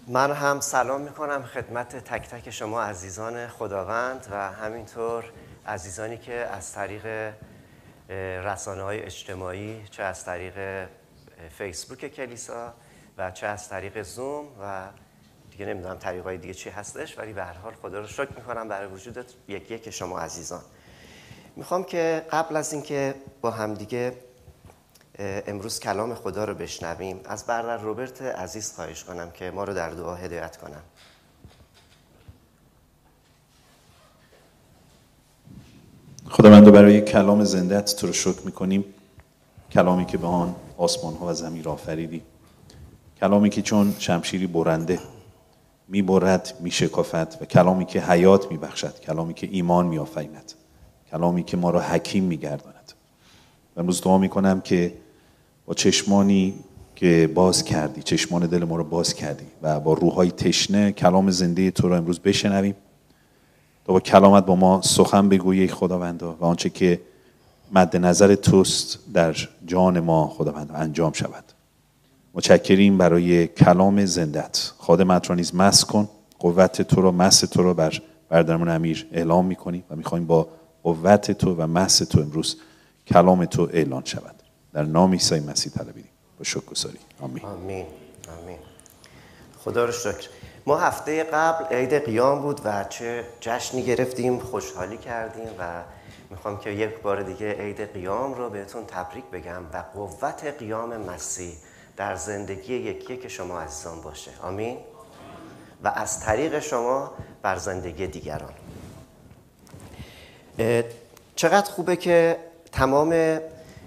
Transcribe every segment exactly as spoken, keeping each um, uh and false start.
من هم سلام میکنم خدمت تک تک شما عزیزان خداوند و همینطور عزیزانی که از طریق رسانه‌های اجتماعی، چه از طریق فیسبوک کلیسا و چه از طریق زوم و دیگه نمیدونم طریقای دیگه چی هستش، ولی به هر حال خدا رو شکر میکنم برای وجودت یک یک شما عزیزان. میخوام که قبل از اینکه با همدیگه امروز کلام خدا رو بشنویم از برادر روبرت عزیز خواهش کنم که ما رو در دعا هدایت کنم. خداوند برای کلام زنده‌ات تو رو شکر میکنیم، کلامی که به آن آسمان ها و زمین را آفریدی، کلامی که چون شمشیری برنده میبرد میشکافد و کلامی که حیات میبخشد، کلامی که ایمان میآفریند، کلامی که ما را حکیم میگرداند. امروز دعا میکنم که با چشمانی که باز کردی، چشمان دل ما رو باز کردی و با روحای تشنه کلام زنده تو رو امروز بشنویم تا با کلامت با ما سخن بگویی خداوندا و آنچه که مد نظر توست در جان ما خداوند انجام شود. متشکریم برای کلام زنده‌ات. خادمت را نیز مس کن، قوت تو رو، مس تو رو بر برادرمان امیر اعلام میکنیم و میخوایم با قوت تو و مس تو امروز کلام تو اعلان شود. در نام عیسی مسیح طلبیدیم با شکرگزاری. آمین. آمین. آمین. خدا رو شکر. ما هفته قبل عید قیام بود و چه جشنی گرفتیم، خوشحالی کردیم و میخوام که یک بار دیگه عید قیام رو بهتون تبریک بگم و قوت قیام مسیح در زندگی یکی که شما عزیزان باشه. آمین. و از طریق شما بر زندگی دیگران. چقدر خوبه که تمام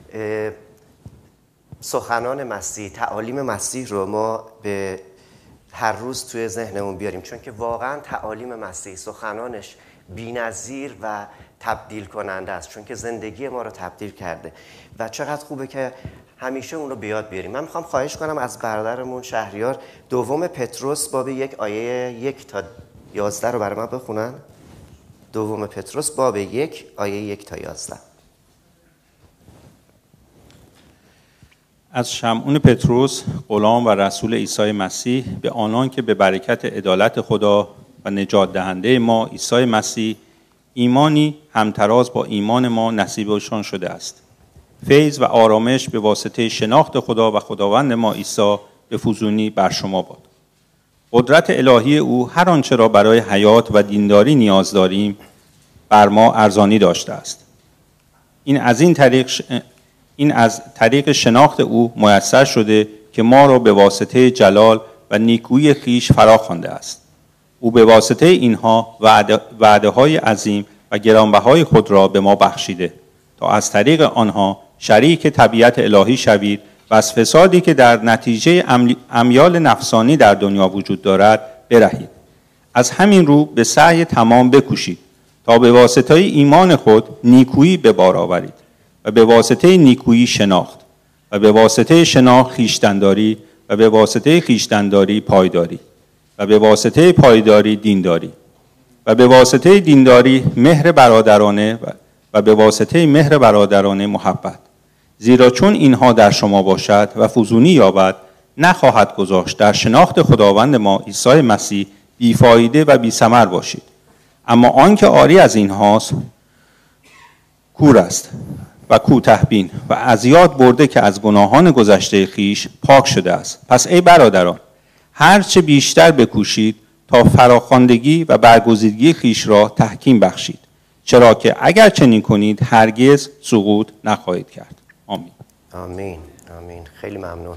سخنان مسیح، تعالیم مسیح رو ما به هر روز توی ذهنمون بیاریم، چون که واقعا تعالیم مسیح، سخنانش بی‌نظیر و تبدیل کننده است، چون که زندگی ما رو تبدیل کرده و چقدر خوبه که همیشه اون رو به یاد بیاریم. من میخوام خواهش کنم از برادرمون شهریار دوم پتروس باب یک آیه یک تا یازده رو برای من بخونن. دوم پتروس باب یک آیه یک تا یازده. از شمعون پتروس، غلام و رسول عیسی مسیح، به آنان که به برکت عدالت خدا و نجات دهنده ما عیسی مسیح ایمانی همتراز با ایمان ما نصیبشان شده است. فیض و آرامش به واسطه شناخت خدا و خداوند ما عیسی به فزونی بر شما باد. قدرت الهی او هر آنچه را برای حیات و دینداری نیاز داریم بر ما ارزانی داشته است. این از این طریق ش... این از طریق شناخت او میسر شده که ما را به واسطه جلال و نیکویی خویش فرا خوانده است. او به واسطه اینها وعده, وعده های عظیم و گرانبهای خود را به ما بخشیده تا از طریق آنها شریک طبیعت الهی شوید و از فسادی که در نتیجه امیال نفسانی در دنیا وجود دارد برهید. از همین رو به سعی تمام بکوشید تا به واسطه ایمان خود نیکویی به بار آورید و به واسطه نیکویی شناخت و به واسطه شناخت خویشتن‌داری و به واسطه خویشتن‌داری پایداری و به واسطه پایداری دینداری و به واسطه دینداری مهر برادرانه و به واسطه مهر برادرانه محبت. زیرا چون اینها در شما باشد و فزونی یابد نخواهد گذاشت در شناخت خداوند ما عیسی مسیح بیفایده و بی ثمر باشید. اما آنکه عاری از اینهاست کور است و کوته‌بین و از یاد برده که از گناهان گذشته خیش پاک شده است. پس ای برادران، هرچه بیشتر بکوشید تا فراخواندگی و برگزیدگی خیش را تحکیم بخشید، چرا که اگر چنین کنید هرگز سقوط نخواهید کرد. آمین. آمین. آمین. خیلی ممنون.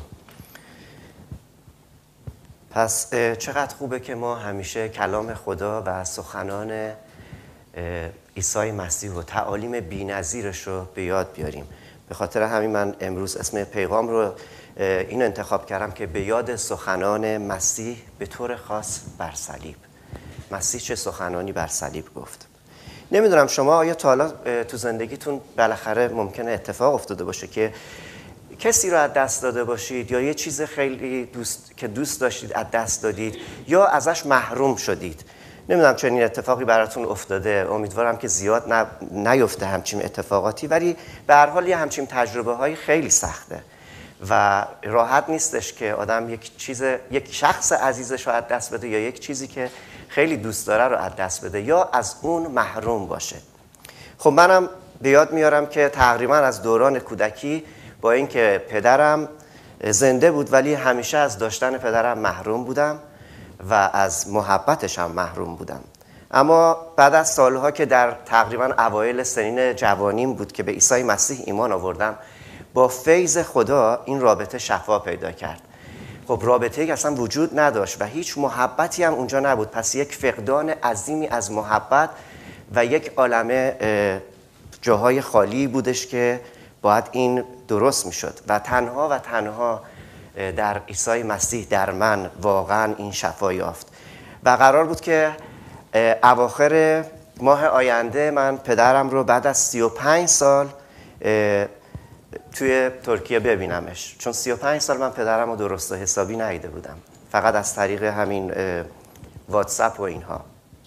پس چقدر خوبه که ما همیشه کلام خدا و سخنان عیسی مسیح و تعالیم بی‌نظیرش رو به یاد بیاریم. به خاطر همین من امروز اسم پیغام رو این انتخاب کردم که به یاد سخنان مسیح به طور خاص بر صلیب. مسیح چه سخنانی بر صلیب گفت. نمیدونم شما آیا تا حالا تو زندگیتون بالاخره ممکنه اتفاق افتاده باشه که کسی رو از دست داده باشید یا یه چیز خیلی دوست که دوست داشتید از دست دادید یا ازش محروم شدید. نمیدونم چنین اتفاقی براتون افتاده. امیدوارم که زیاد نیفته همچین اتفاقاتی، ولی به هر حال یه همچین تجربه های خیلی سخته و راحت نیستش که آدم یک چیز، یک شخص عزیزش رو از دست بده یا یک چیزی که خیلی دوست داره رو از دست بده یا از اون محروم باشه. خب منم به یاد میارم که تقریبا از دوران کودکی با اینکه پدرم زنده بود ولی همیشه از داشتن پدرم محروم بودم و از محبتش هم محروم بودم. اما بعد از سالها که در تقریبا اوایل سنین جوانیم بود که به عیسی مسیح ایمان آوردم، با فیض خدا این رابطه شفا پیدا کرد. خب رابطه‌ای که اصلا وجود نداشت و هیچ محبتی هم اونجا نبود، پس یک فقدان عظیمی از محبت و یک عالمه جاهای خالی بودش که باید این درست میشد و تنها و تنها در عیسی مسیح در من واقعا این شفا یافت. و قرار بود که اواخر ماه آینده من پدرم رو بعد از سی و پنج سال توی ترکیه ببینمش، چون سی و پنج سال من پدرم رو درست و حسابی ندیده بودم، فقط از طریق همین واتساپ و اینها.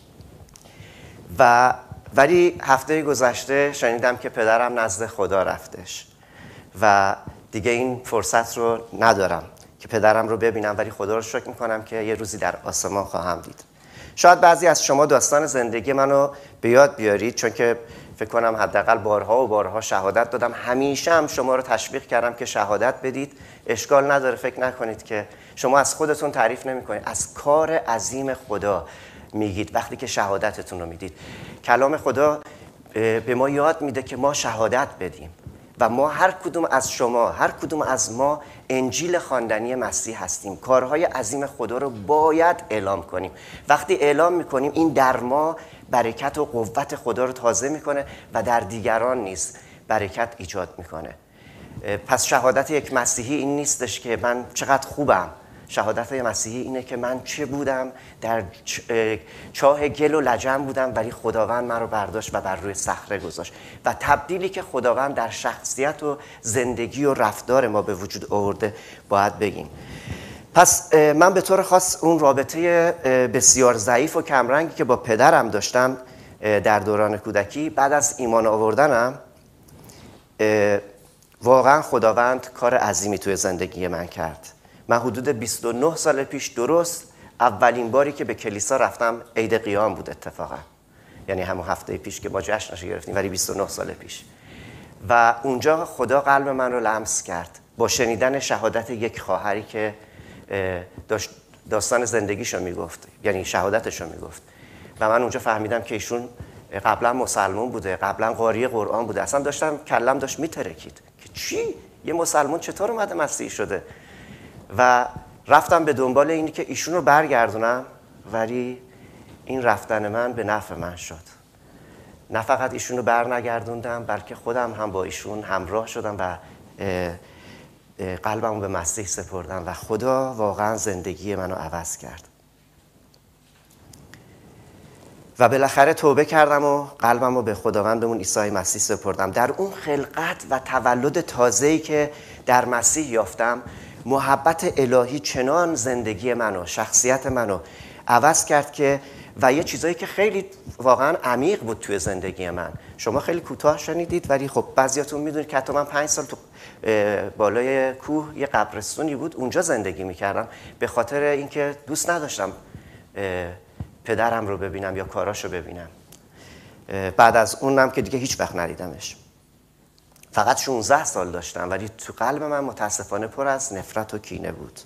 و ولی هفته گذشته شنیدم که پدرم نزد خدا رفتش و دیگه این فرصت رو ندارم که پدرم رو ببینم، ولی خدا رو شکر میکنم که یه روزی در آسمان خواهم دید. شاید بعضی از شما داستان زندگی منو به یاد بیارید، چون که فکر کنم حداقل بارها و بارها شهادت دادم. همیشه هم شما رو تشویق کردم که شهادت بدید. اشکال نداره، فکر نکنید که شما از خودتون تعریف نمی‌کنید، از کار عظیم خدا میگید وقتی که شهادتتون رو میدید. کلام خدا به ما یاد میده که ما شهادت بدیم و ما هر کدوم از شما، هر کدوم از ما انجیل خواندنی مسیح هستیم. کارهای عظیم خدا رو باید اعلام کنیم. وقتی اعلام میکنیم این در ما برکت و قوت خدا رو تازه میکنه و در دیگران نیز برکت ایجاد میکنه. پس شهادت یک مسیحی این نیستش که من چقدر خوبم. شهادت مسیحی اینه که من چه بودم، در چاه گل و لجن بودم ولی خداوند من رو برداشت و بر روی صخره گذاشت و تبدیلی که خداوند در شخصیت و زندگی و رفتار ما به وجود آورده باید بگیم. پس من به طور خاص اون رابطه بسیار ضعیف و کمرنگی که با پدرم داشتم در دوران کودکی، بعد از ایمان آوردنم واقعا خداوند کار عظیمی توی زندگی من کرد. من حدود بیست و نه سال پیش درست اولین باری که به کلیسا رفتم عید قیام بود اتفاقا، یعنی همون هفته پیش که ما جشنش گرفتیم، ولی بیست و نه سال پیش. و اونجا خدا قلب من رو لمس کرد با شنیدن شهادت یک خواهری که داشت داستان زندگیشو میگفت، یعنی شهادتشو میگفت و من اونجا فهمیدم که ایشون قبلا مسلمان بوده، قبلا قاری قرآن بوده. اصلا داشتم کلم داشت میترکید که چی؟ یه مسلمان چطور اومده مسیحی شده؟ و رفتم به دنبال اینی که ایشون رو برگردونم، ولی این رفتن من به نفع من شد. نه فقط ایشون رو بر نگردوندم بلکه خودم هم با ایشون همراه شدم و قلبم رو به مسیح سپردم و خدا واقعا زندگی منو عوض کرد. و بالاخره توبه کردم و قلبم رو به خداوندمون عیسی مسیح سپردم. در اون خلقت و تولد تازه‌ای که در مسیح یافتم، محبت الهی چنان زندگی منو، شخصیت منو عوض کرد که و یه چیزایی که خیلی واقعا عمیق بود توی زندگی من. شما خیلی کوتاه شنیدید ولی خب بعضیاتون میدونید که حتی من پنج سال تو بالای کوه یه قبرستونی بود، اونجا زندگی میکردم به خاطر اینکه دوست نداشتم پدرم رو ببینم یا کاراشو ببینم. بعد از اونم که دیگه هیچ وقت ندیدمش. فقط شانزده سال داشتم ولی تو قلب من متاسفانه پر از نفرت و کینه بود.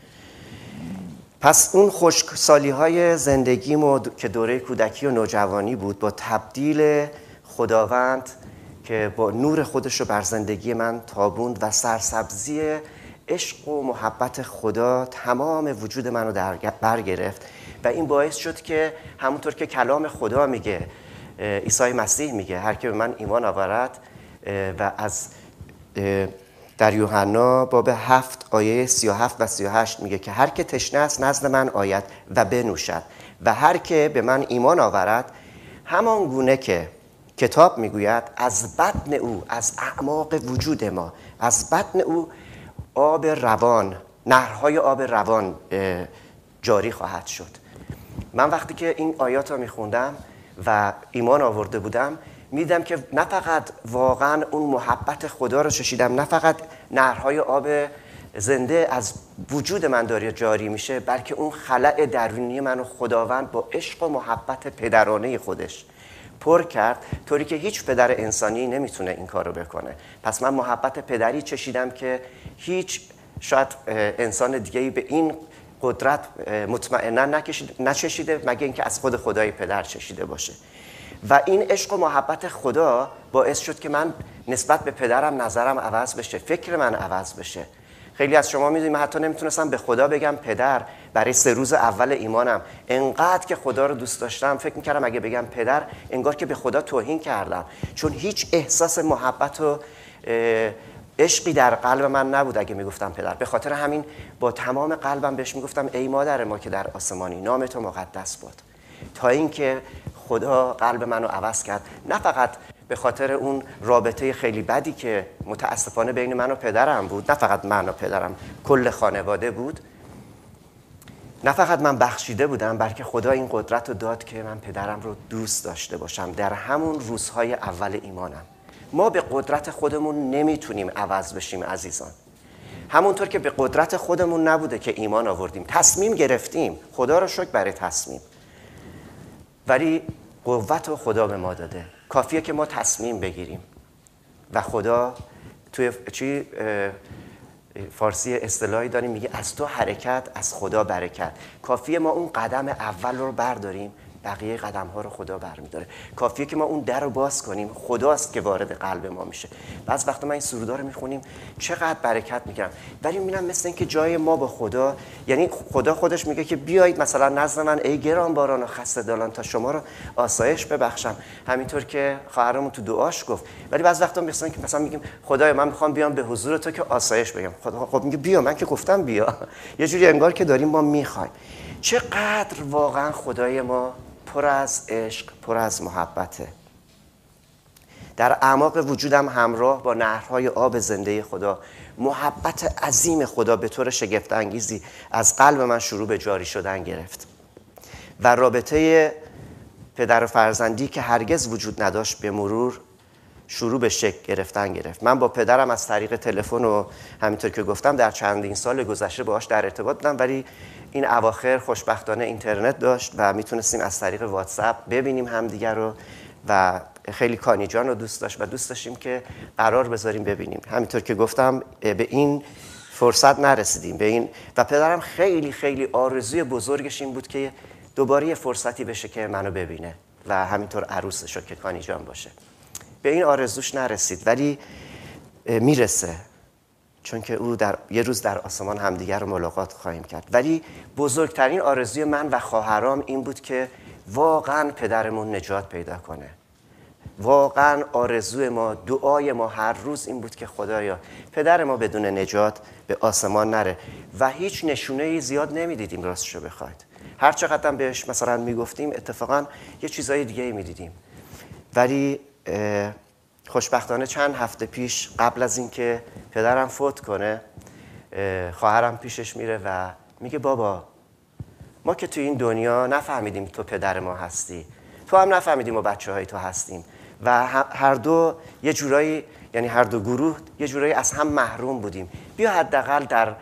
پس اون خشکسالی های زندگیمو که دوره کودکی و نوجوانی بود، با تبدیل خداوند که با نور خودش رو بر زندگی من تابوند و سرسبزی عشق و محبت خدا تمام وجود منو برگرفت و این باعث شد که همونطور که کلام خدا میگه، عیسی مسیح میگه هر که به من ایمان آورد، و از در یوحنا باب هفت آیه سی و هفت و سی و هشت میگه که هر که تشنه است نزد من آید و بنوشد و هر که به من ایمان آورد همان گونه که کتاب میگوید از بطن او، از اعماق وجود ما، از بطن او آب روان، نهرهای آب روان جاری خواهد شد. من وقتی که این آیات رو میخوندم و ایمان آورده بودم، میدم که نه فقط واقعا اون محبت خدا رو چشیدم، نه فقط نهرهای آب زنده از وجود من داره جاری میشه، بلکه اون خلأ درونی منو خداوند با عشق و محبت پدرانه خودش پر کرد، طوری که هیچ پدر انسانی نمیتونه این کارو بکنه. پس من محبت پدری چشیدم که هیچ شاید انسان دیگه‌ای به این قدرت مطمئنا نچشیده مگه اینکه از خود خدای پدر چشیده باشه. و این عشق و محبت خدا باعث شد که من نسبت به پدرم نظرم عوض بشه، فکر من عوض بشه. خیلی از شما میدونید من حتی نمیتونستم به خدا بگم پدر برای سه روز اول ایمانم. انقدر که خدا رو دوست داشتم فکر میکردم اگه بگم پدر انگار که به خدا توهین کردم، چون هیچ احساس محبت و عشقی در قلب من نبود اگه میگفتم پدر. به خاطر همین با تمام قلبم بهش میگفتم ای مادر ما که در آسمانی، نام تو مقدس باد. تا اینکه خدا قلب منو عوض کرد، نه فقط به خاطر اون رابطه خیلی بدی که متاسفانه بین من و پدرم بود، نه فقط من و پدرم، کل خانواده بود، نه فقط من بخشیده بودم، بلکه خدا این قدرت رو داد که من پدرم رو دوست داشته باشم در همون روزهای اول ایمانم. ما به قدرت خودمون نمیتونیم عوض بشیم عزیزان. همونطور که به قدرت خودمون نبوده که ایمان آوردیم، تصمیم گرفتیم، خدا رو شکر برای تصمیم، ولی قوت رو خدا به ما داده. کافیه که ما تصمیم بگیریم و خدا توی چی فارسی اصطلاحی داریم میگه از تو حرکت از خدا برکت. کافیه ما اون قدم اول رو برداریم، بقیه قدم ها رو خدا برمیداره. کافیه که ما اون در رو باز کنیم، خداست که وارد قلب ما میشه. بعض وقتا من این سرودا رو میخونیم چقدر برکت میگیرم، ولی میبینم مثل این که جای ما با خدا، یعنی خدا خودش میگه که بیایید مثلا نزد من ای گرانباران و خسته دلان تا شما رو آسایش ببخشم، همینطور که خواهرمون تو دعاش گفت. ولی بعض وقتا مثلا که مثلا میگیم خدایا من میخوام بیام به حضور تو که آسایش بگم. خدا خب میگه بیا، من که گفتم بیا. یه جوری انگار که داریم ما میخوایم. چقدر واقعا خدای ما پر از عشق، پر از محبته. در اعماق وجودم همراه با نهرهای آب زنده خدا، محبت عظیم خدا به طور شگفت انگیزی از قلب من شروع به جاری شدن گرفت و رابطه پدر و فرزندی که هرگز وجود نداشت به مرور شروع به شکل گرفتن گرفت. من با پدرم از طریق تلفن و همینطور که گفتم در چندین سال گذشته باهاش در ارتباط بودم، ولی این اواخر خوشبختانه اینترنت داشت و میتونستیم از طریق واتساپ ببینیم همدیگر رو و خیلی کانی جان رو دوست داشت و دوست داشتیم که قرار بذاریم ببینیم. همینطور که گفتم به این فرصت نرسیدیم به این و پدرم خیلی خیلی آرزوی بزرگش این بود که دوباره یه فرصتی بشه که منو ببینه و همینطور عروسش رو که کانی جان باشه. به این آرزوش نرسید ولی میرسه، چون که او در یه روز در آسمان همدیگر رو ملاقات خواهیم کرد. ولی بزرگترین آرزوی من و خواهرام این بود که واقعا پدرمون نجات پیدا کنه. واقعا آرزوی ما، دعای ما هر روز این بود که خدایا پدر ما بدون نجات به آسمان نره و هیچ نشونه زیاد نمیدیدیم راستشو بخواید. هر چقدر هم بهش مثلا میگفتیم اتفاقا یه چیزای دیگه میدیدیم. ولی خوشبختانه چند هفته پیش قبل از اینکه پدرم فوت کنه خواهرم پیشش میره و میگه بابا ما که تو این دنیا نفهمیدیم تو پدر ما هستی، تو هم نفهمیدیم ما بچه های تو هستیم و هر دو یه جورایی، یعنی هر دو گروه یه جورایی از هم محروم بودیم، بیا حداقل در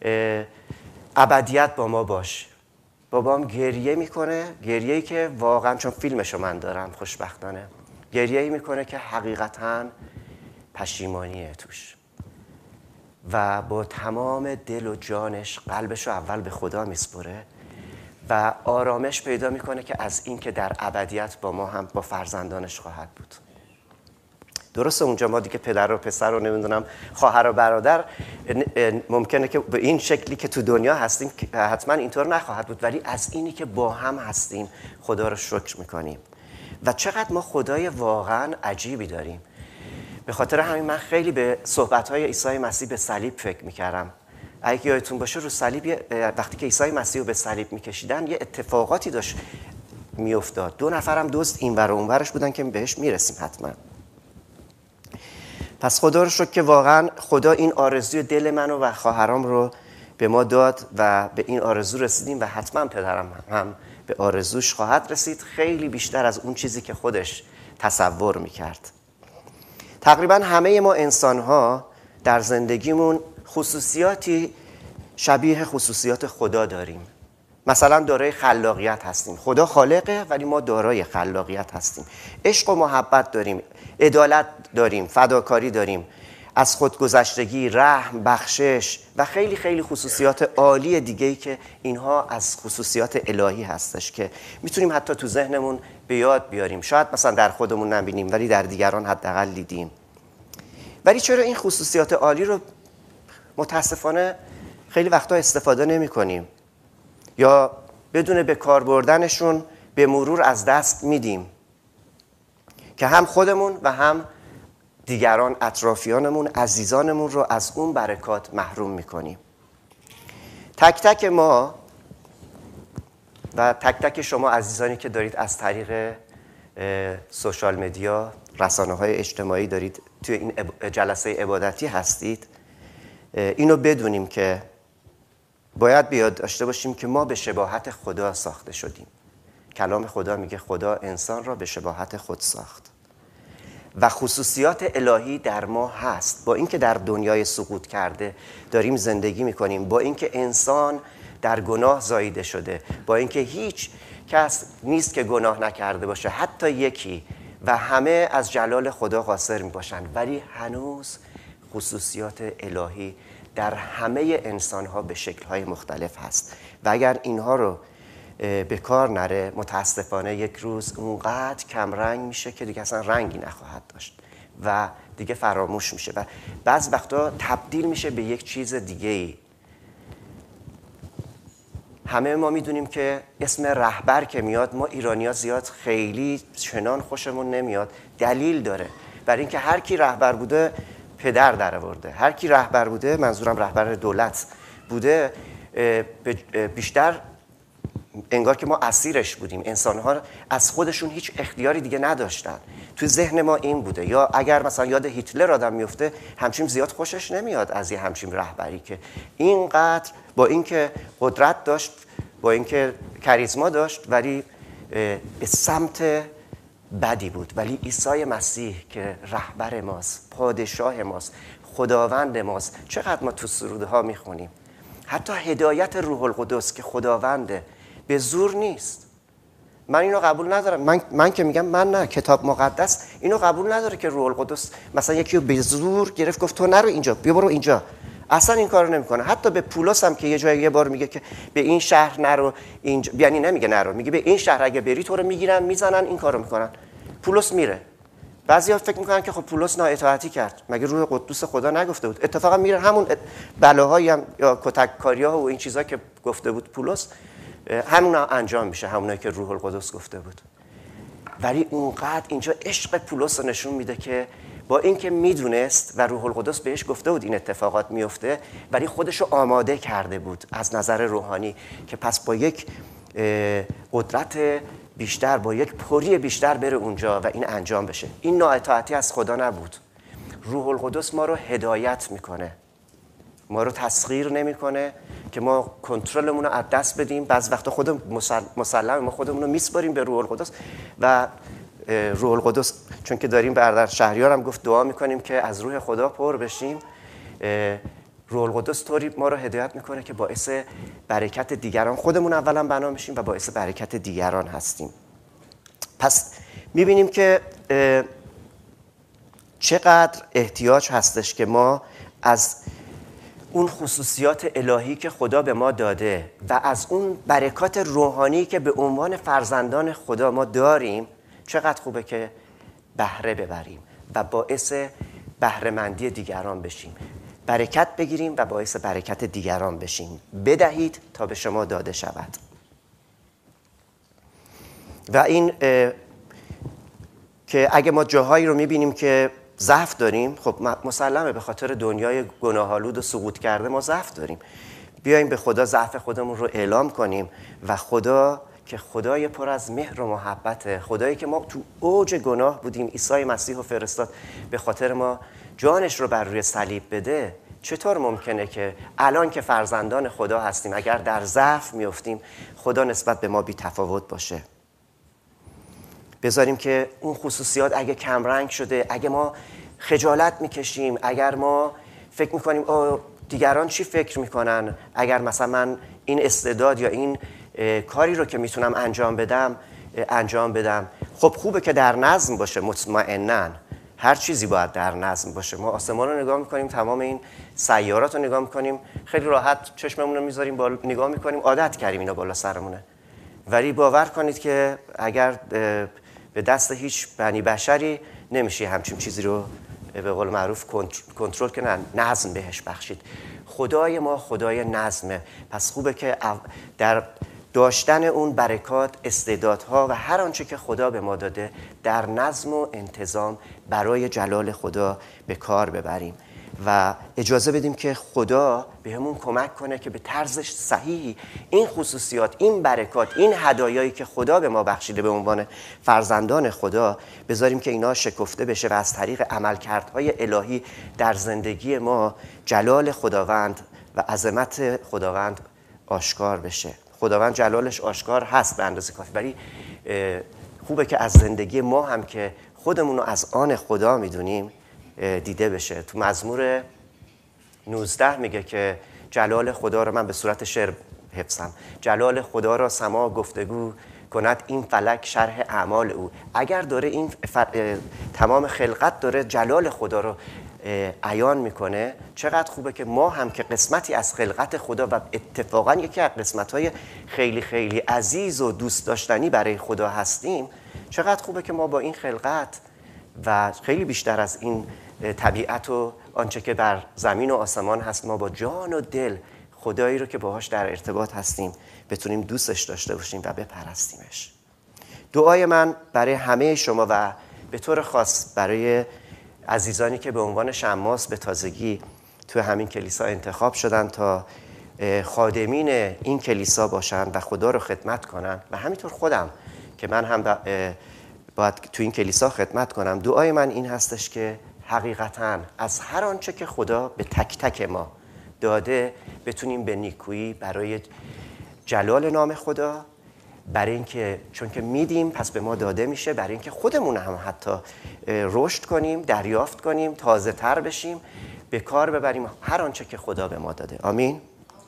ابدیت با ما باش. بابام گریه میکنه، گریه‌ای که واقعا، چون فیلمشو من دارم خوشبختانه، گریه‌ای میکنه که حقیقتاً پشیمانیه توش و با تمام دل و جانش قلبشو اول به خدا میسپره و آرامش پیدا میکنه که از این که در ابدیت با ما هم با فرزندانش خواهد بود. درسته اونجا ما دیگه پدر و پسر رو نمیدونم خواهر و برادر ممکنه که به این شکلی که تو دنیا هستیم حتما اینطور نخواهد بود، ولی از اینی که با هم هستیم خدا رو شکر میکنیم. و چقدر ما خدای واقعا عجیبی داریم. به خاطر همین من خیلی به صحبت‌های عیسی مسیح به صلیب فکر می‌کردم. اگه یادتون باشه رو صلیب وقتی که عیسی مسیح رو به صلیب می‌کشیدن یه اتفاقاتی داشت می‌افتاد. دو نفرم دوست اینور و اونورش بودن که بهش میرسیم حتما. پس خدا رو شکر که واقعا خدا این آرزوی دل منو و خواهرام رو به ما داد و به این آرزو رسیدیم و حتما پدرم هم به آرزوش خواهد رسید، خیلی بیشتر از اون چیزی که خودش تصور میکرد. تقریبا همه ما انسان‌ها در زندگیمون خصوصیاتی شبیه خصوصیات خدا داریم. مثلا دارای خلاقیت هستیم. خدا خالقه ولی ما دارای خلاقیت هستیم. عشق و محبت داریم، عدالت داریم، فداکاری داریم، از خودگذشتگی، رحم، بخشش و خیلی خیلی خصوصیات عالی دیگه‌ای که اینها از خصوصیات الهی هستش که میتونیم حتی تو ذهنمون به یاد بیاریم. شاید مثلا در خودمون نبینیم ولی در دیگران حداقل دیدیم. ولی چرا این خصوصیات عالی رو متاسفانه خیلی وقتا استفاده نمی کنیم یا بدون به کار بردنشون به مرور از دست میدیم که هم خودمون و هم دیگران، اطرافیانمون، عزیزانمون رو از اون برکات محروم میکنیم. تک تک ما و تک تک شما عزیزانی که دارید از طریق سوشال مدیا، رسانه‌های اجتماعی دارید توی این جلسه عبادتی هستید، اینو بدونیم که باید بیاد داشته باشیم که ما به شباهت خدا ساخته شدیم. کلام خدا میگه خدا انسان را به شباهت خود ساخت و خصوصیات الهی در ما هست. با اینکه در دنیای سقوط کرده داریم زندگی میکنیم، با اینکه انسان در گناه زاییده شده، با اینکه هیچ کس نیست که گناه نکرده باشه، حتی یکی، و همه از جلال خدا قاصر میباشند، ولی هنوز خصوصیات الهی در همه انسان‌ها به شکل‌های مختلف هست و اگر اینها رو به کار نره متاسفانه یک روز اونقدر کم رنگ میشه که دیگه اصلا رنگی نخواهد داشت و دیگه فراموش میشه و بعض وقتا تبدیل میشه به یک چیز دیگه‌ای. همه ما میدونیم که اسم رهبر که میاد ما ایرانی‌ها زیاد خیلی چنان خوشمون نمیاد. دلیل داره، برای اینکه هر کی رهبر بوده پدر در آورده، هر کی رهبر بوده، منظورم رهبر دولت بوده، بیشتر انگار که ما اسیرش بودیم. انسان‌ها از خودشون هیچ اختیاری دیگه نداشتن. تو ذهن ما این بوده. یا اگر مثلا یاد هیتلر آدم میفته همچین زیاد خوشش نمیاد از یه همچین رهبری که اینقدر با اینکه قدرت داشت، با اینکه کاریزما داشت، ولی به سمت بدی بود. ولی عیسی مسیح که رهبر ماست، پادشاه ماست، خداوند ماست، چقدر ما تو سرودها میخونیم. حتی هدایت روح القدس که خداونده به زور نیست. من اینو قبول ندارم. من, من که میگم من نه، کتاب مقدس اینو قبول نداره که روح القدس مثلا یکی رو به زور گرفت گفت تو نرو اینجا، بیا برو اینجا. اصلا این کارو نمیکنه. حتی به پولس هم که یه جایی یه بار میگه که به این شهر نرو اینجا، یعنی نمیگه نرو، میگه به این شهر اگه بری تو رو میگیرن میزنن، این کارو میکنن. پولس میره. بعضیا فکر میکنن که خب پولس نااطاعتی کرد، مگه روح قدوس خدا نگفته بود؟ اتفاقا میره همون بلاهایی هم یا کتککاری‌ها و این چیزا که گفته بود پولس همونا انجام میشه، همونایی که روح القدس گفته بود. ولی اونقدر اینجا عشق پولس رو نشون میده که با اینکه میدونست و روح القدس بهش گفته بود این اتفاقات میفته، ولی خودشو آماده کرده بود از نظر روحانی که پس با یک قدرت بیشتر، با یک پری بیشتر بره اونجا و این انجام بشه. این نااطاعتی از خدا نبود. روح القدس ما رو هدایت میکنه، ما رو تسخیر نمیکنه که ما کنترلمون رو از دست بدیم. بعض وقتا خودمون مسلم ما خودمون رو میسپاریم به روح القدس و روح القدس، چون که داریم برادر شهریار هم گفت دعا میکنیم که از روح خدا پر بشیم، روح القدس طوری ما رو هدایت میکنه که باعث برکت دیگران، خودمون اولا بنا میشیم و باعث برکت دیگران هستیم. پس میبینیم که چقدر احتیاج هستش که ما از اون خصوصیات الهی که خدا به ما داده و از اون برکات روحانی که به عنوان فرزندان خدا ما داریم، چقدر خوبه که بهره ببریم و باعث بهره‌مندی دیگران بشیم، برکت بگیریم و باعث برکت دیگران بشیم. بدهید تا به شما داده شود. و این که اگه ما جاهایی رو میبینیم که ضعف داریم، خب مسلمه به خاطر دنیای گناه‌آلود و سقوط کرده ما ضعف داریم. بیایم به خدا ضعف خودمون رو اعلام کنیم و خدا که خدای پر از مهر و محبته، خدایی که ما تو اوج گناه بودیم عیسی مسیح رو فرستاد به خاطر ما جانش رو بر روی صلیب بده، چطور ممکنه که الان که فرزندان خدا هستیم اگر در ضعف میافتیم خدا نسبت به ما بی تفاوت باشه؟ بذاریم که اون خصوصیات اگه کم رنگ شده، اگه ما خجالت میکشیم، اگر ما فکر میکنیم آه دیگران چی فکر میکنن اگر مثلا من این استعداد یا این کاری رو که میتونم انجام بدم انجام بدم. خب خوبه که در نظم باشه، مطمئناً هر چیزی باید در نظم باشه. ما آسمان رو نگاه میکنیم، تمام این سیارات رو نگاه میکنیم، خیلی راحت چشممون رو میذاریم بالا، نگاه میکنیم، عادت کردیم اینا بالا سرمونه. ولی باور کنید که اگر به دست هیچ بنی بشری نمیشه همچین چیزی رو به قول معروف کنترل کنن، نظم بهش بخشید. خدای ما خدای نظمه، پس خوبه که در داشتن اون برکات، استعدادها و هر آنچه که خدا به ما داده در نظم و انتظام برای جلال خدا به کار ببریم و اجازه بدیم که خدا بهمون کمک کنه که به طرز صحیحی این خصوصیات، این برکات، این هدایایی که خدا به ما بخشیده به عنوان فرزندان خدا بذاریم که اینا شکفته بشه و از طریق عملکردهای الهی در زندگی ما جلال خداوند و عظمت خداوند آشکار بشه. خداوند جلالش آشکار هست به اندازه کافی، ولی خوبه که از زندگی ما هم که خودمون رو از آن خدا میدونیم دیده بشه. تو مزمور نوزده میگه که جلال خدا رو، من به صورت شعر حفظم، جلال خدا را سما گفتگو کند این فلک شرح اعمال او. اگر داره این تمام خلقت داره جلال خدا رو عیان میکنه، چقدر خوبه که ما هم که قسمتی از خلقت خدا و اتفاقا یکی از قسمت‌های خیلی خیلی عزیز و دوست داشتنی برای خدا هستیم. چقدر خوبه که ما با این خلقت و خیلی بیشتر از این طبیعت و آنچه که بر زمین و آسمان هست، ما با جان و دل خدایی رو که باهاش در ارتباط هستیم بتونیم دوستش داشته باشیم و بپرستیمش. دعای من برای همه شما و به طور خاص برای عزیزانی که به عنوان شماس به تازگی تو همین کلیسا انتخاب شدن تا خادمین این کلیسا باشن و خدا رو خدمت کنن و همینطور خودم که من هم باید تو این کلیسا خدمت کنم، دعای من این هستش که حقیقتاً از هر آنچه که خدا به تک تک ما داده بتونیم به نیکویی برای جلال نام خدا، برای اینکه چون که میدیم پس به ما داده میشه، برای اینکه خودمون هم حتی رشد کنیم، دریافت کنیم، تازه تر بشیم، به کار ببریم هر آنچه که خدا به ما داده. آمین.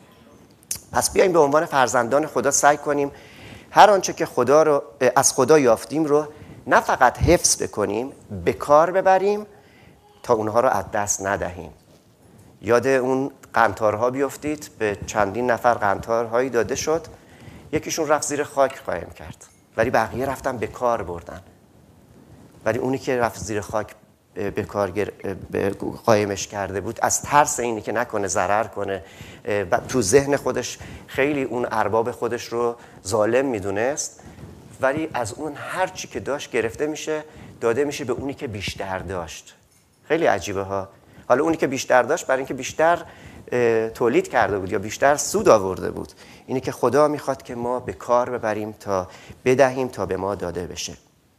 پس بیاییم به عنوان فرزندان خدا سعی کنیم هر آنچه که خدا رو از خدا یافتیم رو نه فقط حفظ بکنیم، به کار ببریم تا اونها رو از دست ندهیم. یاد اون قنطارها بیفتید، به چندین نفر قنطارهایی داده شد، یکیشون رفت زیر خاک قایم کرد ولی بقیه رفتن به کار بردن. ولی اونی که رفت زیر خاک به کار قایمش کرده بود از ترس اینی که نکنه ضرر کنه و تو ذهن خودش خیلی اون ارباب خودش رو ظالم میدونست، ولی از اون هر چی که داشت گرفته میشه داده میشه به اونی که بیشتر داشت. خیلی عجیبه ها. حالا اونی که بیشتر داشت برای اینکه بیشتر تولید کرده بود یا بیشتر سود آورده بود. اینه که خدا میخواد که ما به کار ببریم تا بدهیم تا به ما داده بشه.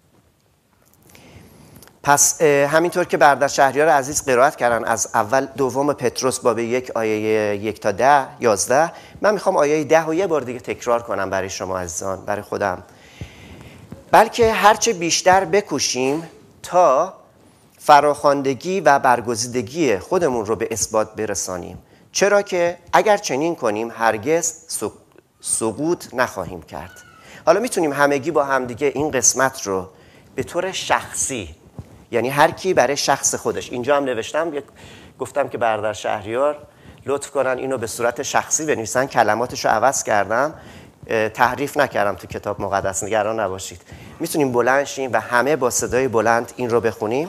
پس همینطور که برادر شهریار عزیز قرائت کردن از اول دوم پتروس باب یک آیه یک تا ده یازده، من میخوام آیه ده و یه بار دیگه تکرار کنم برای شما عزیزان، برای خودم. بلکه هرچه بیشتر بکوشیم تا فراخواندگی و برگزیدگی خودمون رو به اثبات برسانیم، چرا که اگر چنین کنیم هرگز سقوط نخواهیم کرد. حالا میتونیم همگی با همدیگه این قسمت رو به طور شخصی، یعنی هر کی برای شخص خودش، اینجا هم نوشتم، گفتم که برادر شهریار لطف کنن اینو به صورت شخصی بنویسن، کلماتشو عوض کردم، تحریف نکردم تو کتاب مقدس، نگران نباشید. میتونیم بلند شیم و همه با صدای بلند این رو بخونیم.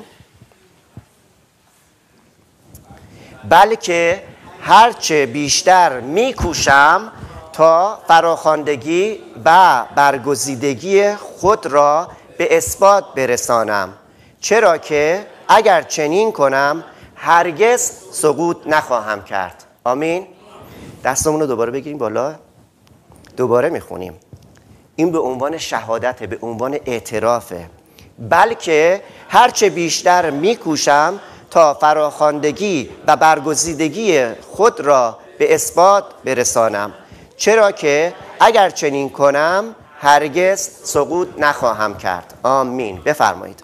بلکه هرچه بیشتر میکوشم تا فراخواندگی و برگزیدگی خود را به اثبات برسانم، چرا که اگر چنین کنم هرگز سقوط نخواهم کرد. آمین. دستمون رو دوباره بگیریم بالا، دوباره میخونیم. این به عنوان شهادته، به عنوان اعترافه. بلکه هرچه بیشتر میکوشم تا فراخواندگی و برگزیدگی خود را به اثبات برسانم، چرا که اگر چنین کنم هرگز سقوط نخواهم کرد. آمین. بفرمایید.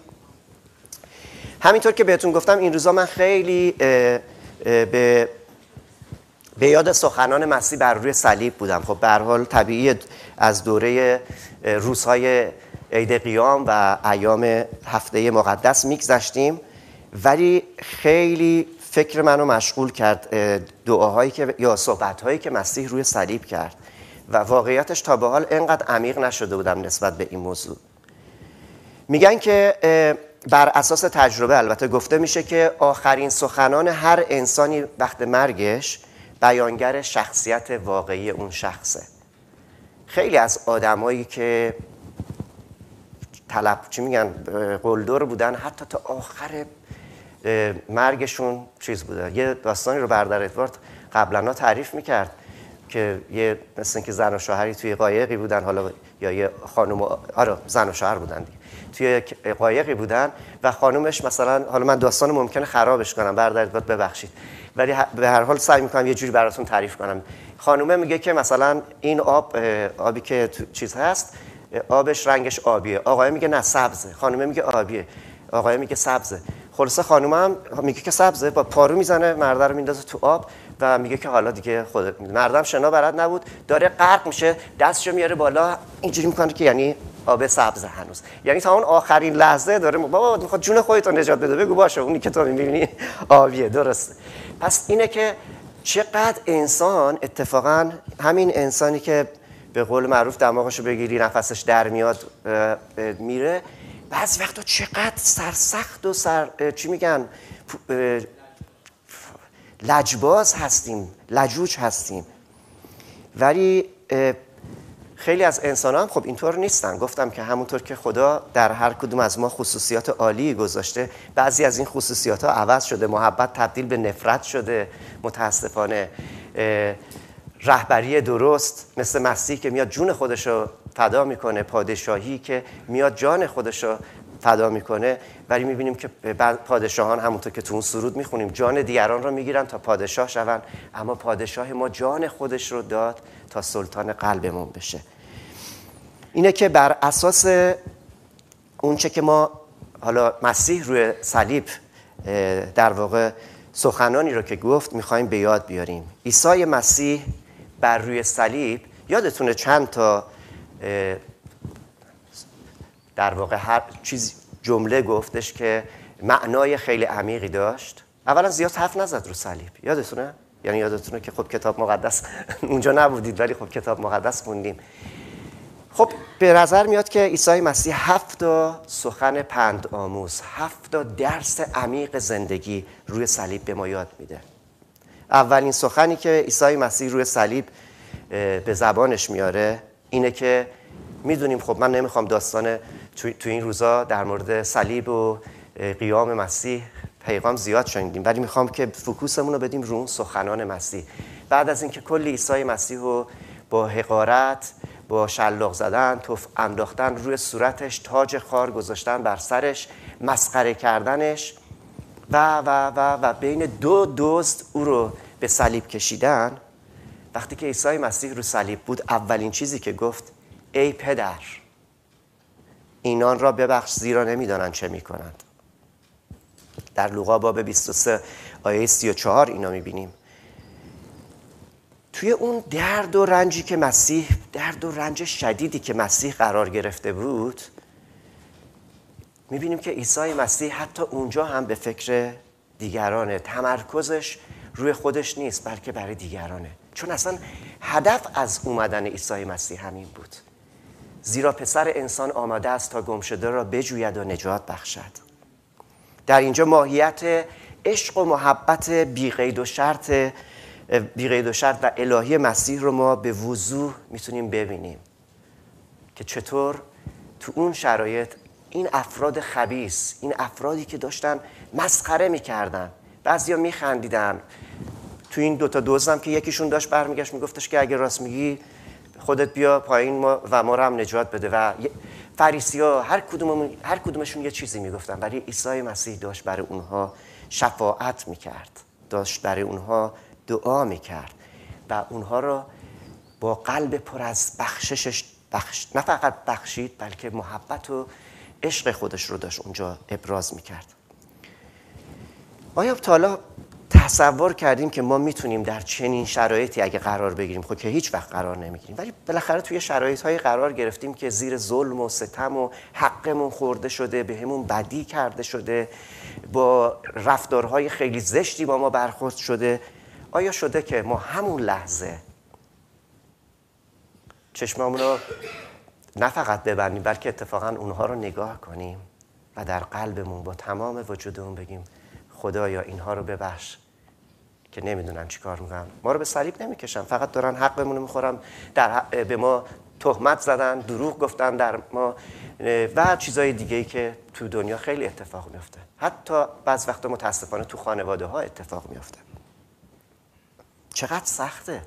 همینطور که بهتون گفتم این روزا من خیلی به به یاد سخنان مسیح بر روی صلیب بودم. خب به هر حال طبیعی از دوره روزهای عید قیام و ایام هفته مقدس میگذشتیم، ولی خیلی فکر منو مشغول کرد دعاهایی که یا صحبت‌هایی که مسیح روی صلیب کرد و واقعیتش تا به حال اینقدر عمیق نشده بودم نسبت به این موضوع. میگن که بر اساس تجربه البته گفته میشه که آخرین سخنان هر انسانی وقت مرگش بیانگر شخصیت واقعی اون شخصه. خیلی از آدمایی که طلب چی میگن قلدر بودن حتی تا آخر مرگشون چیز بوده. یه داستانی رو برادر ادوارد قبلا تعریف میکرد که یه مثل اینکه زن و شوهری توی قایقی بودن، حالا یا یه خانم و... آره زن و شوهر بودن دیگه، توی قایقی بودن و خانومش مثلا، حالا من داستان ممکنه خرابش کنم برادر ادوارد ببخشید، ولی به هر حال سعی میکنم یه جوری براتون تعریف کنم. خانومه میگه که مثلا این آب آبی که چیز هست آبش رنگش آبیه، آقای میگه نه سبزه، خانومه میگه آبیه، آقای میگه سبزه. خلاصه خانومه هم میگه که سبزه، با پارو میزنه مرده رو میندازه تو آب و میگه که حالا دیگه خودت میدونی. مردم شنا بلد نبود، داره غرق میشه، دستشو میاره بالا اینجوری میکنه که یعنی آب سبز هنوز، یعنی تا اون آخرین لحظه داره بابا میخواد جون خودت رو نجات بده، بگو باشه اونی که تو میبینی آبیه. درسته. پس اینه که چقدر انسان اتفاقا همین انسانی که به قول معروف دماغشو بگیری نفسش در میاد میره، بعضی وقتا چقدر سرسخت و سر چی میگن لجباز هستیم، لجوج هستیم. ولی خیلی از انسان هم خب اینطور نیستن. گفتم که همونطور که خدا در هر کدوم از ما خصوصیات عالی گذاشته، بعضی از این خصوصیات ها عوض شده، محبت تبدیل به نفرت شده متاسفانه. رهبری درست مثل مسیح که میاد جون خودش رو فدا میکنه، پادشاهی که میاد جان خودش رو فدا میکنه، ولی میبینیم که پادشاهان همونطور که تو اون سرود میخونیم جان دیگران رو میگیرن تا پادشاه شون، اما پادشاه ما جان خودش رو داد تا سلطان قلبمون بشه. اینه که بر اساس اون چه که ما حالا مسیح روی صلیب در واقع سخنانی رو که گفت میخوایم به یاد بیاریم. عیسی مسیح بر روی صلیب، یادتونه چند تا در واقع هر چیز جمله گفتش که معنای خیلی عمیقی داشت. اولا زیاد حرف نزد رو صلیب، یادتونه؟ یعنی یادتونه که خب کتاب مقدس اونجا نبودید ولی خب کتاب مقدس خوندیم. خب به نظر میاد که عیسی مسیح هفت تا سخن پند آموز، هفت تا درس عمیق زندگی روی صلیب به ما یاد میده. اولین سخنی که عیسی مسیح روی صلیب به زبانش میاره اینه که میدونیم، خب من نمیخوام داستان تو, تو این روزا در مورد صلیب و قیام مسیح پیغام زیاد شنیدیم، ولی میخوام که فوکوسمون رو بدیم رو اون سخنان مسیح. بعد از اینکه کلی عیسی مسیح رو با حقارت، با شلاق زدن، تف انداختن روی صورتش، تاج خار گذاشتن بر سرش، مسخره کردنش و و و و بین دو دزد او رو به صلیب کشیدن، وقتی که عیسی مسیح رو صلیب بود اولین چیزی که گفت ای پدر اینان را ببخش زیرا نمیدانند چه میکنند. در لوقا باب بیست و سه آیه سی و چهار اینا میبینیم. توی اون درد و رنجی که مسیح، درد و رنج شدیدی که مسیح قرار گرفته بود، میبینیم که عیسی مسیح حتی اونجا هم به فکر دیگرانه، تمرکزش روی خودش نیست بلکه برای دیگرانه، چون اصلا هدف از اومدن عیسی مسیح همین بود. زیرا پسر انسان آمده است تا گم شده را بجوید و نجات بخشد. در اینجا ماهیت عشق و محبت بی‌قید و شرط بی‌قید و شرط و الهی مسیح رو ما به وضوح میتونیم ببینیم که چطور تو اون شرایط این افراد خبیث، این افرادی که داشتن مسخره میکردن، بعضیا میخندیدن. تو این دوتا دوزم که یکیشون داشت برمیگشت میگفتش که اگه راست میگی خودت بیا پایین ما و ما رو هم نجات بده، و فریسی‌ها هر کدومشون هر کدومشون یه چیزی میگفتن، ولی عیسی مسیح داشت برای اونها شفاعت میکرد، داشت برای اونها دعا میکرد و اونها رو با قلب پر از بخششش بخش، نه فقط بخشید بلکه محبت و عشق خودش رو داشت اونجا ابراز میکرد. آیا تا حالا تصور کردیم که ما میتونیم در چنین شرایطی اگه قرار بگیریم، خب که هیچ وقت قرار نمیگیریم، ولی بالاخره توی شرایط‌های قرار گرفتیم که زیر ظلم و ستم و حقمون خورده شده، بهمون بدی کرده شده، با رفتارهای خیلی زشتی با ما برخورد شده. آیا شده که ما همون لحظه چشمامون رو نه فقط ببندیم، بلکه اتفاقا اونها رو نگاه کنیم و در قلبمون با تمام وجودمون بگیم خدایا اینها رو ببخش که نمیدونن چی کار میکنن، ما رو به صلیب نمیکشن، فقط دارن حقمون رو میخورن، در حق به ما تهمت زدن، دروغ گفتن در ما و چیزای دیگه‌ای که تو دنیا خیلی اتفاق میفته. حتی بعض وقتا متاسفانه تو خانواده ها اتفاق میفته. چقدر سخته.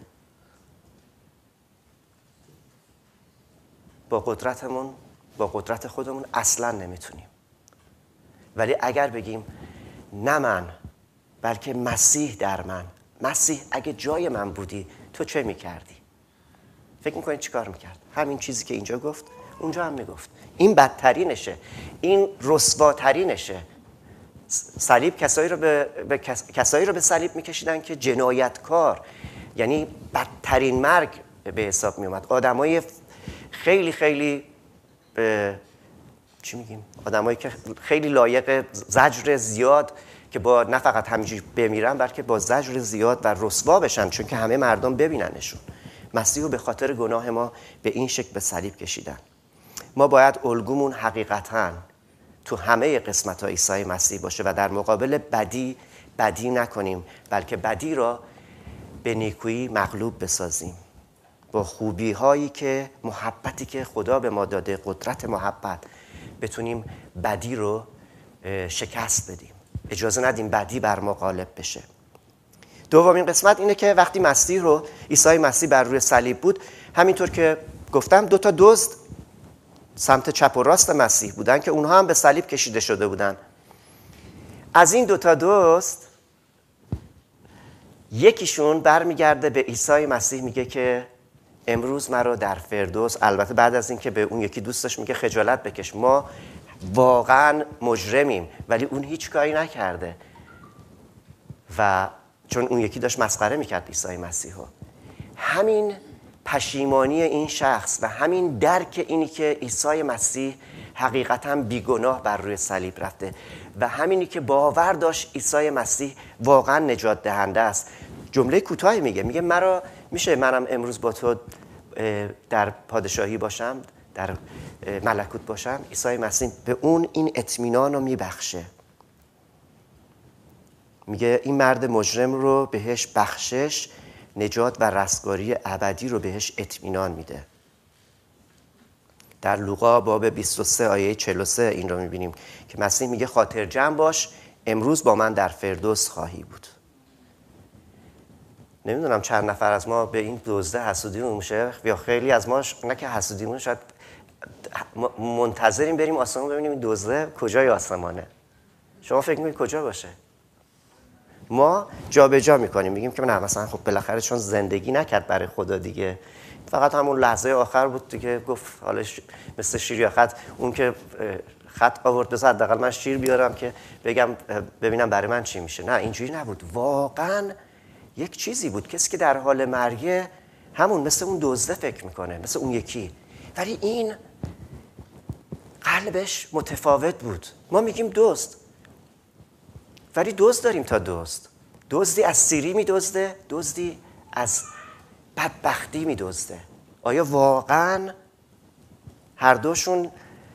با قدرتمون، با قدرت خودمون اصلا نمیتونیم. ولی اگر بگیم نه من، بلکه مسیح در من، مسیح اگه جای من بودی تو چه میکردی؟ فکر میکنید چی کار میکرد؟ همین چیزی که اینجا گفت اونجا هم میگفت. این بدترینشه، این رسواترینشه. صلیب کسایی رو به, به کس... کسایی رو به صلیب میکشیدن که جنایتکار، یعنی بدترین مرگ به حساب میومد. آدمای خیلی خیلی به... چی میگیم؟ آدمایی که خیلی لایق زجر زیاد، که با نه فقط همینجوری بمیرن بلکه با زجر زیاد و رسوا بشن، چون که همه مردم ببیننشون. مسیح رو به خاطر گناه ما به این شکل به صلیب کشیدن. ما باید الگومون حقیقتاً تو همه قسمت‌های عیسی مسیح باشه و در مقابل بدی بدی نکنیم، بلکه بدی را به نیکویی مغلوب بسازیم. با خوبی هایی که محبتی که خدا به ما داده، قدرت محبت، بتونیم بدی رو شکست بدیم. اجازه ندیم بدی بر ما غالب بشه. دومین قسمت اینه که وقتی مسیح رو عیسی مسیح بر روی صلیب بود، همینطور که گفتم دو تا دزد سمت چپ و راست مسیح بودن که اونها هم به صلیب کشیده شده بودن. از این دو تا دزد یکیشون برمیگرده به عیسی مسیح میگه که امروز مرا در فردوس، البته بعد از این که به اون یکی دوستش میگه خجالت بکش، ما واقعا مجرمیم، ولی اون هیچ کاری نکرده و چون اون یکی داشت مسخره میکرد عیسی مسیح ها. همین پشیمانی این شخص و همین درک اینی که عیسی مسیح حقیقتا بیگناه بر روی صلیب رفته و همینی که باور داشت عیسی مسیح واقعا نجات دهنده است. جمله کوتاهی میگه، میگه مرا میشه منم امروز با تو در پادشاهی باشم، در ملکوت باشم. عیسی مسیح به اون این اطمینان رو میبخشه، میگه این مرد مجرم رو بهش بخشش، نجات و رستگاری ابدی رو بهش اطمینان میده. در لوقا باب بیست و سه آیه چهل و سه این رو میبینیم که مسیح میگه خاطر جمع باش، امروز با من در فردوس خواهی بود. نمیدونم چند نفر از ما به این دزده حسودیمون میشه، یا خیلی از ما نه که حسودیمون، شاید منتظریم بریم آسمان ببینیم این دزده کجای آسمانه. شما فکر میکنید کجا باشه؟ ما جا به جا میکنیم، میگیم که نه مثلا خب بالاخره چون زندگی نکرد برای خدا دیگه، فقط همون لحظه آخر بود دیگه، گفت حالا ش... مثل شیر یا خط، اون که خط آورد بذار حداقل من شیر بیارم که بگم ببینم برای من چی میشه. نه اینجوری نبود، واقعا یک چیزی بود. کسی که در حال مرگه همون مثل اون دزده فکر میکنه، مثل اون یکی، ولی این قلبش متفاوت بود. ما میگیم دزد، ولی دزد داریم تا دزد. دزدی از سیری میدزده، دزدی از بدبختی میدزده. آیا واقعا هر دوشون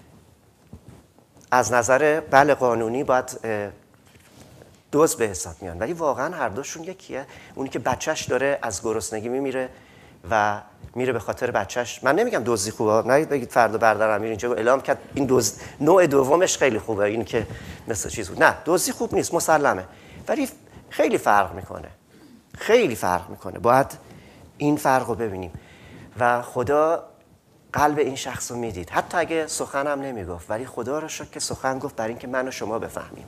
از نظر بله قانونی باید دزد به حساب میان، ولی واقعا هر دوشون یکیه؟ اونی که بچهش داره از گرسنگی میمیره و میره به خاطر بچهش. من نمیگم دزدی خوبه، نه بگید فردا بردار امیر اینجا اعلام کرد این دزد نوع دومش خیلی خوبه، این که مثل چیز بود. نه دزدی خوب نیست، مسلمه، ولی خیلی فرق میکنه، خیلی فرق میکنه. باید این فرق رو ببینیم و خدا قلب این شخص رو میدید، حتی اگه سخن هم نمیگفت، ولی خدا رو شکر که سخن گفت برای اینکه من و شما بفهمیم.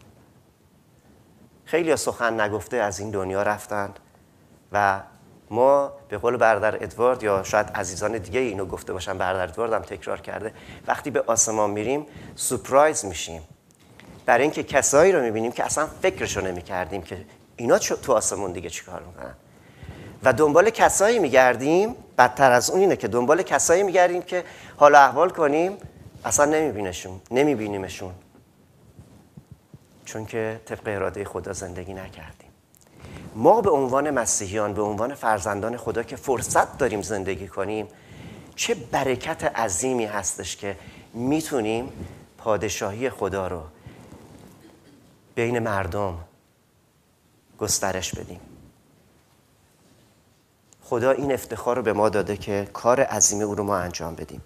خیلی سخن نگفته از این دنیا رفتند و ما به قول برادر ادوارد، یا شاید عزیزان دیگه اینو گفته باشن، برادر ادوارد هم تکرار کرده، وقتی به آسمان میریم سورپرایز میشیم برای اینکه کسایی رو میبینیم که اصلا فکرشو نمیکردیم که اینا تو آسمون دیگه چی کار میکنن؟ و دنبال کسایی میگردیم، بدتر از اون اینه که دنبال کسایی میگردیم که حال احوال کنیم اصلا نمیبینشون نمیبینیمشون چون که طبق اراده خدا زندگی نکردیم. ما به عنوان مسیحیان، به عنوان فرزندان خدا که فرصت داریم زندگی کنیم، چه برکت عظیمی هستش که میتونیم پادشاهی خدا رو بین مردم گسترش بدیم. خدا این افتخار رو به ما داده که کار عظیم او رو ما انجام بدیم.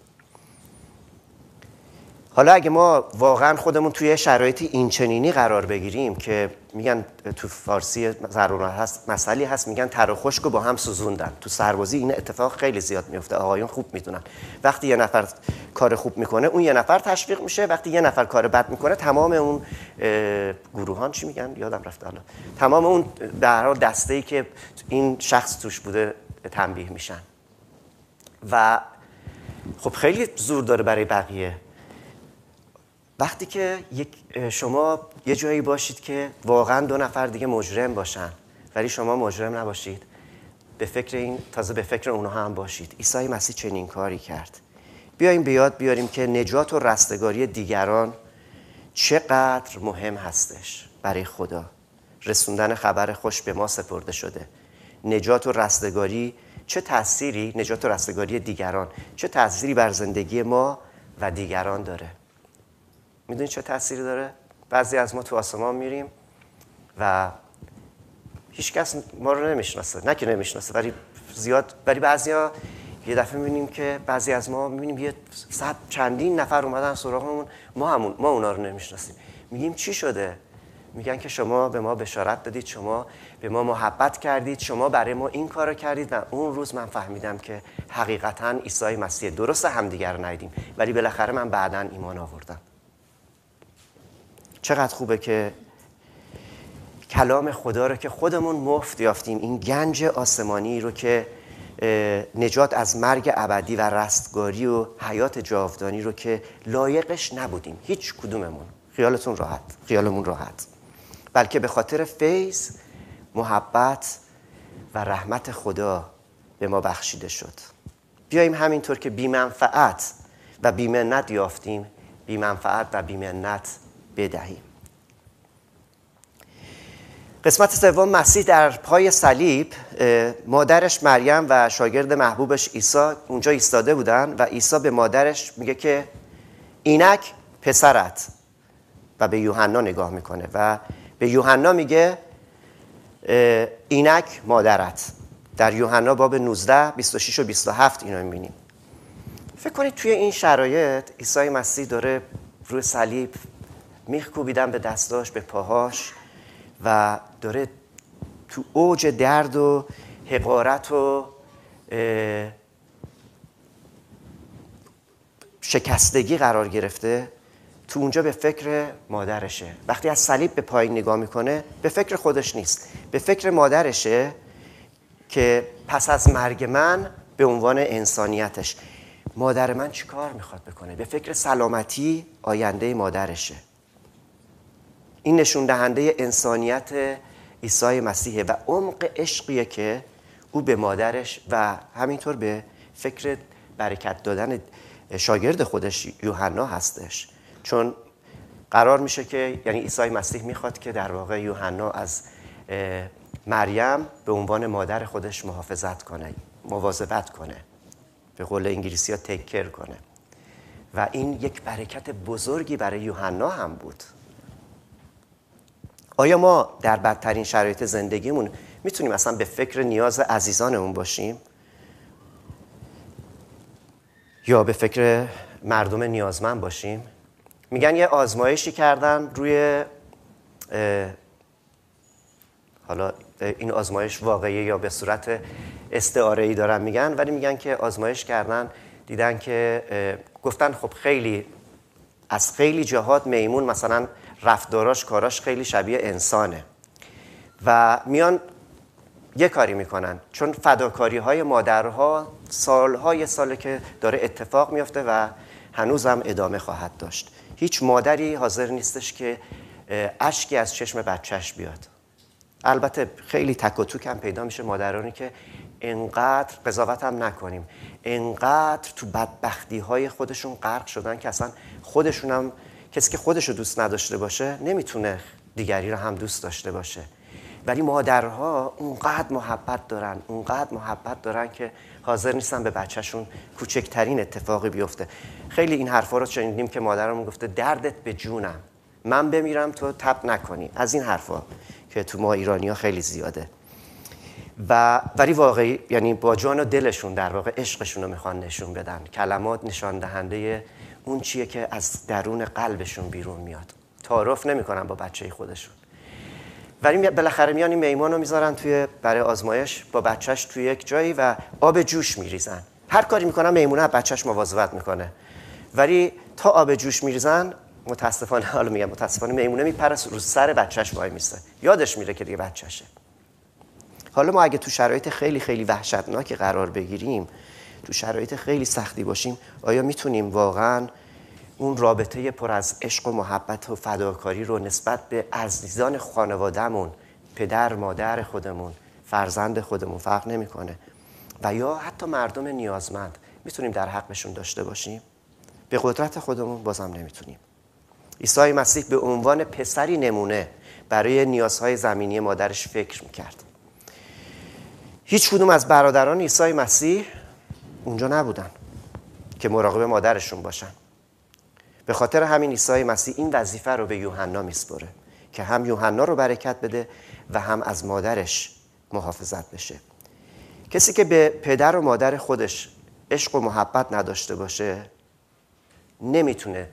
حالا اگه ما واقعا خودمون توی شرایطی اینچنینی قرار بگیریم که میگن تو فارسی ضرورت هست، مسئله هست، میگن تر و خشک رو با هم سوزوندن. تو سربازی این اتفاق خیلی زیاد میفته، آقایون خوب میدونن. وقتی یه نفر کار خوب میکنه اون یه نفر تشویق میشه، وقتی یه نفر کار بد میکنه تمام اون گروهان چی میگن یادم رفته حالا، تمام اون در حال دسته‌ای که این شخص توش بوده تنبیه میشن و خب خیلی زور داره برای بقیه. وقتی که یک شما یه جایی باشید که واقعا دو نفر دیگه مجرم باشن ولی شما مجرم نباشید، به فکر این تازه به فکر اونها هم باشید. عیسی مسیح چنین کاری کرد. بیایم به یاد بیاریم که نجات و رستگاری دیگران چقدر مهم هستش برای خدا. رسوندن خبر خوش به ما سپرده شده. نجات و رستگاری چه تأثیری، نجات و رستگاری دیگران چه تأثیری بر زندگی ما و دیگران داره. میدونید چه تأثیری داره؟ بعضی از ما تو آسمان میریم و هیچ کس ما رو نمیشناسه، نه که نمیشناسه ولی زیاد، ولی بعضیا یه دفعه میبینیم که بعضی از ما میبینیم یه صد چندین نفر اومدن سراغمون، ما همون ما اونا رو نمیشناسیم. میگیم چی شده؟ میگن که شما به ما بشارت دادید، شما به ما محبت کردید، شما برای ما این کارو کردید. و اون روز من فهمیدم که حقیقتاً عیسی مسیح، درست همدیگر رو ندیدیم ولی بالاخره من بعداً ایمان آوردم. چقدر خوبه که کلام خدا رو که خودمون مفت یافتیم، این گنج آسمانی رو که نجات از مرگ ابدی و رستگاری و حیات جاودانی رو که لایقش نبودیم هیچ کدوممون، خیالتون راحت، خیالمون راحت، بلکه به خاطر فیض، محبت و رحمت خدا به ما بخشیده شد. بیاییم همینطور که بی منفعت و بی منت یافتیم، بی منفعت و بی منت بدهیم. قسمت سوم، مسیح در پای صلیب، مادرش مریم و شاگرد محبوبش عیسی اونجا ایستاده بودن و عیسی به مادرش میگه که اینک پسرت، و به یوحنا نگاه میکنه و به یوحنا میگه اینک مادرت. در یوحنا باب نوزده بیست و شش و بیست و هفت اینو میبینیم. فکر کنید توی این شرایط عیسی مسیح داره روی صلیب میخ کوبیدن به دستاش، به پاهاش و داره تو اوج درد و حقارت و شکستگی قرار گرفته. تو اونجا به فکر مادرشه. وقتی از صلیب به پایین نگاه میکنه به فکر خودش نیست، به فکر مادرشه که پس از مرگ من به عنوان انسانیتش مادر من چی کار میخواد بکنه. به فکر سلامتی آینده مادرشه. این نشون دهنده انسانیت عیسی مسیحه و عمق عشقیه که او به مادرش و همینطور به فکر برکت دادن شاگرد خودش یوحنا هستش. چون قرار میشه که یعنی عیسی مسیح میخواد که در واقع یوحنا از مریم به عنوان مادر خودش محافظت کنه، مواظبت کنه، به قول انگلیسی ها تیک کیر کنه. و این یک برکت بزرگی برای یوحنا هم بود. آیا ما در بدترین شرایط زندگیمون میتونیم اصلا به فکر نیاز عزیزانمون باشیم یا به فکر مردم نیازمند باشیم؟ میگن یه آزمایشی کردن روی حالا این آزمایش واقعی یا به صورت استعاره‌ای دارن میگن، ولی میگن که آزمایش کردن دیدن که گفتن خب خیلی از خیلی جهات میمون مثلا رفتاراش کاراش خیلی شبیه انسانه و میان یه کاری میکنن، چون فداکاری های مادرها سالهای ساله که داره اتفاق میفته و هنوز هم ادامه خواهد داشت. هیچ مادری حاضر نیستش که اشکی از چشم بچهش بیاد. البته خیلی تک و توک هم پیدا میشه مادرانی که انقدر قضاوت هم نکنیم، انقدر تو بدبختی های خودشون غرق شدن که اصلا خودشون هم، کسی که خودشو دوست نداشته باشه نمیتونه دیگری رو هم دوست داشته باشه. ولی مادرها اونقدر محبت دارن، اونقدر محبت دارن که حاضر نیستن به بچهشون کوچکترین اتفاقی بیفته. خیلی این حرفا رو شنیدیم که مادرمون گفته دردت به جونم، من بمیرم تو تب نکنی. از این حرفا که تو ما ایرانی‌ها خیلی زیاده. و ولی واقعی یعنی با جان و دلشون در واقع عشقشون رو میخوان نشون بدن. کلمات نشان دهنده اون چیه که از درون قلبشون بیرون میاد. تعارف نمیکنن با بچه خودشون. ولی بالاخره میان این میمون رو میذارن توی برای آزمایش با بچهش توی یک جایی و آب جوش میریزن. هر کاری میکنن میمونه بچهش مواظبت میکنه. ولی تا آب جوش میریزن متاسفانه، حالا میگم متاسفانه، میمونه میپره رو سر بچهش وای میسته. یادش میره که دیگه بچهشه. حالا ما اگه تو شرایط خیلی خیلی وحشتناکی قرار بگیریم، تو شرایط خیلی سختی باشیم، آیا میتونیم واقعاً اون رابطه پر از عشق و محبت و فداکاری رو نسبت به عزیزان خانوادهمون، پدر، مادر خودمون، فرزند خودمون، فرق نمیکنه، و یا حتی مردم نیازمند، میتونیم در حقشون داشته باشیم؟ به قدرت خودمون بازم نمیتونیم. عیسی مسیح به عنوان پسری نمونه برای نیازهای زمینی مادرش فکر میکرد. هیچ کدوم از برادران عیسی مسیح اونجا نبودن که مراقب مادرشون باشن. به خاطر همین عیسی مسیح این وظیفه رو به یوحنا میسپره که هم یوحنا رو برکت بده و هم از مادرش محافظت بشه. کسی که به پدر و مادر خودش عشق و محبت نداشته باشه نمیتونه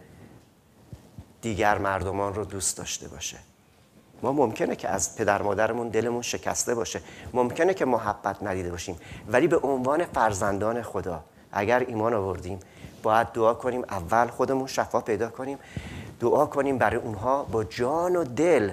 دیگر مردمان رو دوست داشته باشه. ما ممکنه که از پدر مادرمون دلمون شکسته باشه، ممکنه که محبت ندیده باشیم، ولی به عنوان فرزندان خدا اگر ایمان آوردیم باید دعا کنیم، اول خودمون شفا پیدا کنیم، دعا کنیم برای اونها با جان و دل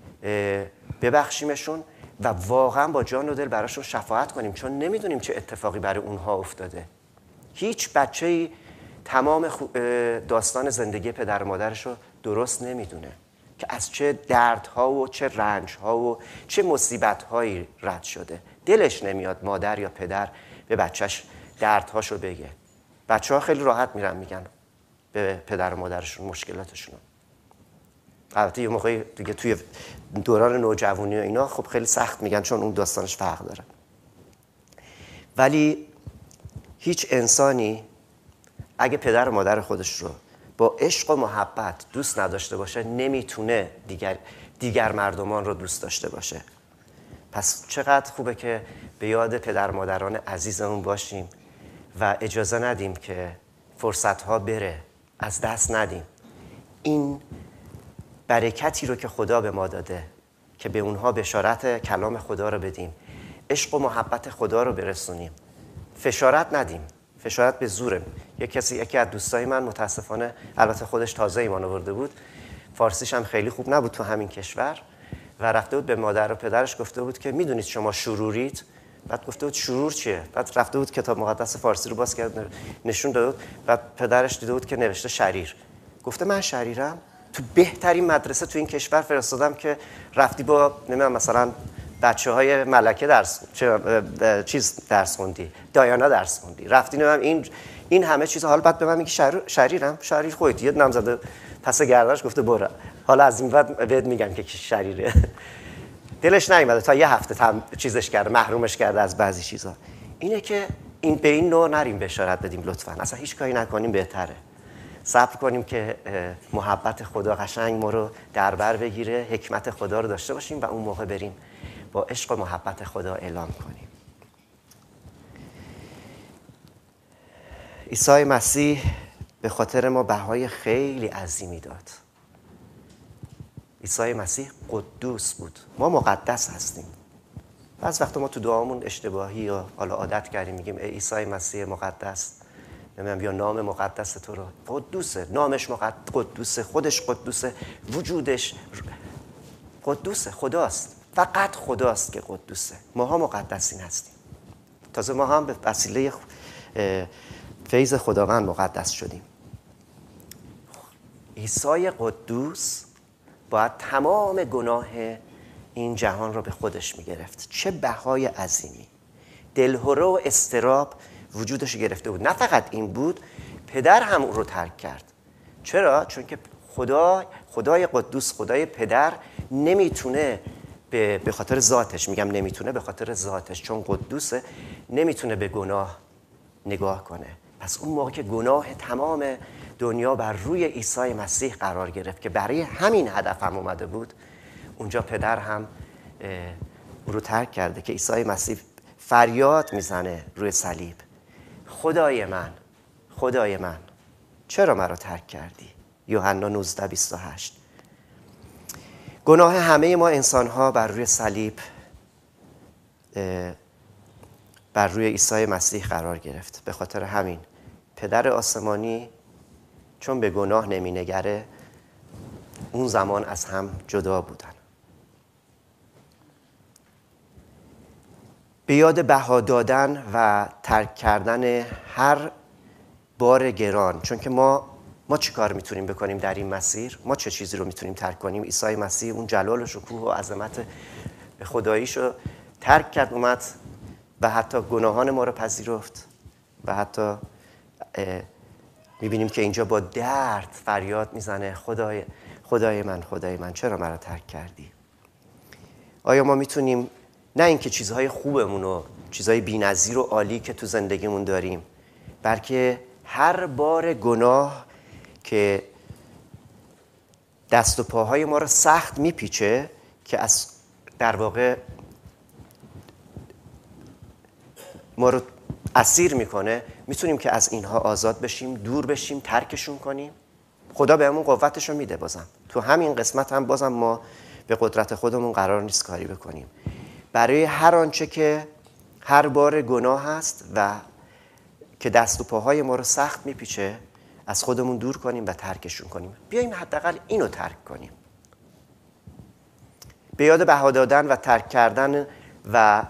ببخشیمشون و واقعا با جان و دل براشون شفاعت کنیم، چون نمیدونیم چه اتفاقی برای اونها افتاده. هیچ بچه‌ای تمام داستان زندگی پدر و مادرش رو درست نمیدونه که از چه دردها و چه رنجها و چه مصیبتهایی رد شده. دلش نمیاد مادر یا پدر به بچهش دردهاشو بگه. بچه ها خیلی راحت میرن میگن به پدر و مادرشون مشکلاتشون. البته یه موقعی دیگه توی دوران نوجوانی و اینا خب خیلی سخت میگن چون اون داستانش فرق داره. ولی هیچ انسانی اگه پدر و مادر خودش رو با عشق و محبت دوست نداشته باشه نمیتونه دیگر دیگر مردمان رو دوست داشته باشه. پس چقدر خوبه که به یاد پدر مادران عزیزمون باشیم و اجازه ندیم که فرصتها بره، از دست ندیم. این برکتی رو که خدا به ما داده که به اونها بشارت کلام خدا رو بدیم، عشق و محبت خدا رو برسونیم، فشارت ندیم. فشارت به زوره. یک کسی یکی از دوستای من متاسفانه، البته خودش تازه ایمان آورده بود، فارسیش هم خیلی خوب نبود تو همین کشور، و رفته بود به مادر و پدرش گفته بود که میدونید شما شرورید؟ بعد گفته بود شرور چیه؟ بعد رفته بود کتاب مقدس فارسی رو باز کرد نشون داد بود، بعد پدرش دیده بود که نوشته شریر. گفته من شریرم؟ تو بهترین مدرسه تو این کشور فرستادم که رفتی با نمیدونم مثلا بچه‌های ملکه درس چیز درس خوندی، دایانا درس خوندی، رفتی نمیدونم این این همه چیزا، حالا بعد به من میگی شریر شریرم؟ شریر خودت یه نام زده پس گردنش گفته برو، حالا از این بعد بهت میگم که شریره. دلش نیومده تا یه هفته تام چیزش کرده، محرومش کرده از بعضی چیزا. اینه که این به این نوع نریم بشارت بدیم لطفاً، اصلا هیچ کاری نکنیم بهتره. صبر کنیم که محبت خدا قشنگ ما رو در بر بگیره، حکمت خدا رو داشته باشیم و اون موقع بریم با عشق و محبت خدا اعلام کنیم. عیسی مسیح به خاطر ما بهای خیلی عظیمی داد. عیسی مسیح قدوس بود، ما مقدس هستیم. بعض وقتا ما تو دعامون اشتباهی یا حالا عادت کردیم میگیم ای عیسی مسیح مقدس، نمیدونم یا نام مقدس تو رو، قدوسه، نامش مقدس، قدوسه، خودش قدوسه، وجودش قدوسه، خداست، فقط خداست که قدوسه. ماها مقدسین هستیم. تازه ما هم به وسیله فیض خداوند مقدس شدیم. عیسی قدوس باید تمام گناه این جهان رو به خودش میگرفت. چه بهای عظیمی. دلهره و استراب وجودش گرفته بود. نه فقط این بود، پدر هم او رو ترک کرد. چرا؟ چون که خدا خدای قدوس، خدای پدر نمیتونه به به خاطر ذاتش، میگم نمیتونه، به خاطر ذاتش چون قدوسه، نمیتونه به گناه نگاه کنه. پس اون موقع که گناه تمام دنیا بر روی عیسی مسیح قرار گرفت که برای همین هدف هم اومده بود، اونجا پدر هم او رو ترک کرده که عیسی مسیح فریاد میزنه روی صلیب: خدای من، خدای من، چرا مرا ترک کردی؟ یوحنا نوزده بیست و هشت. گناه همه ما انسان‌ها بر روی صلیب بر روی عیسی مسیح قرار گرفت. به خاطر همین پدر آسمانی چون به گناه نمی‌نگره، اون زمان از هم جدا بودن. به یاد بها دادن و ترک کردن هر بار گران، چون که ما ما چی کار میتونیم بکنیم در این مسیر؟ ما چه چیزی رو میتونیم ترک کنیم؟ عیسی مسیح اون جلال و شکوه و عظمت خداییشو ترک کرد، اومد و حتی گناهان ما رو پذیرفت و حتی میبینیم که اینجا با درد فریاد میزنه: خدای خدای من، خدای من، چرا مرا ترک کردی؟ آیا ما میتونیم نه اینکه چیزهای خوبمون و چیزهای بی‌نظیر و عالی که تو زندگیمون داریم، بلکه هر بار گناه که دست و پاهای ما رو سخت میپیچه، که از در واقع ما رو اسیر میکنه، میتونیم که از اینها آزاد بشیم، دور بشیم، ترکشون کنیم. خدا بهمون قوتش رو میده. بازم تو همین قسمت هم بازم ما به قدرت خودمون قرار نیست کاری بکنیم. برای هر آنچه که هر بار گناه هست و که دست و پاهای ما رو سخت میپیچه، از خودمون دور کنیم و ترکشون کنیم. بیاییم حداقل اینو ترک کنیم. به یاد بها دادن و ترک کردن و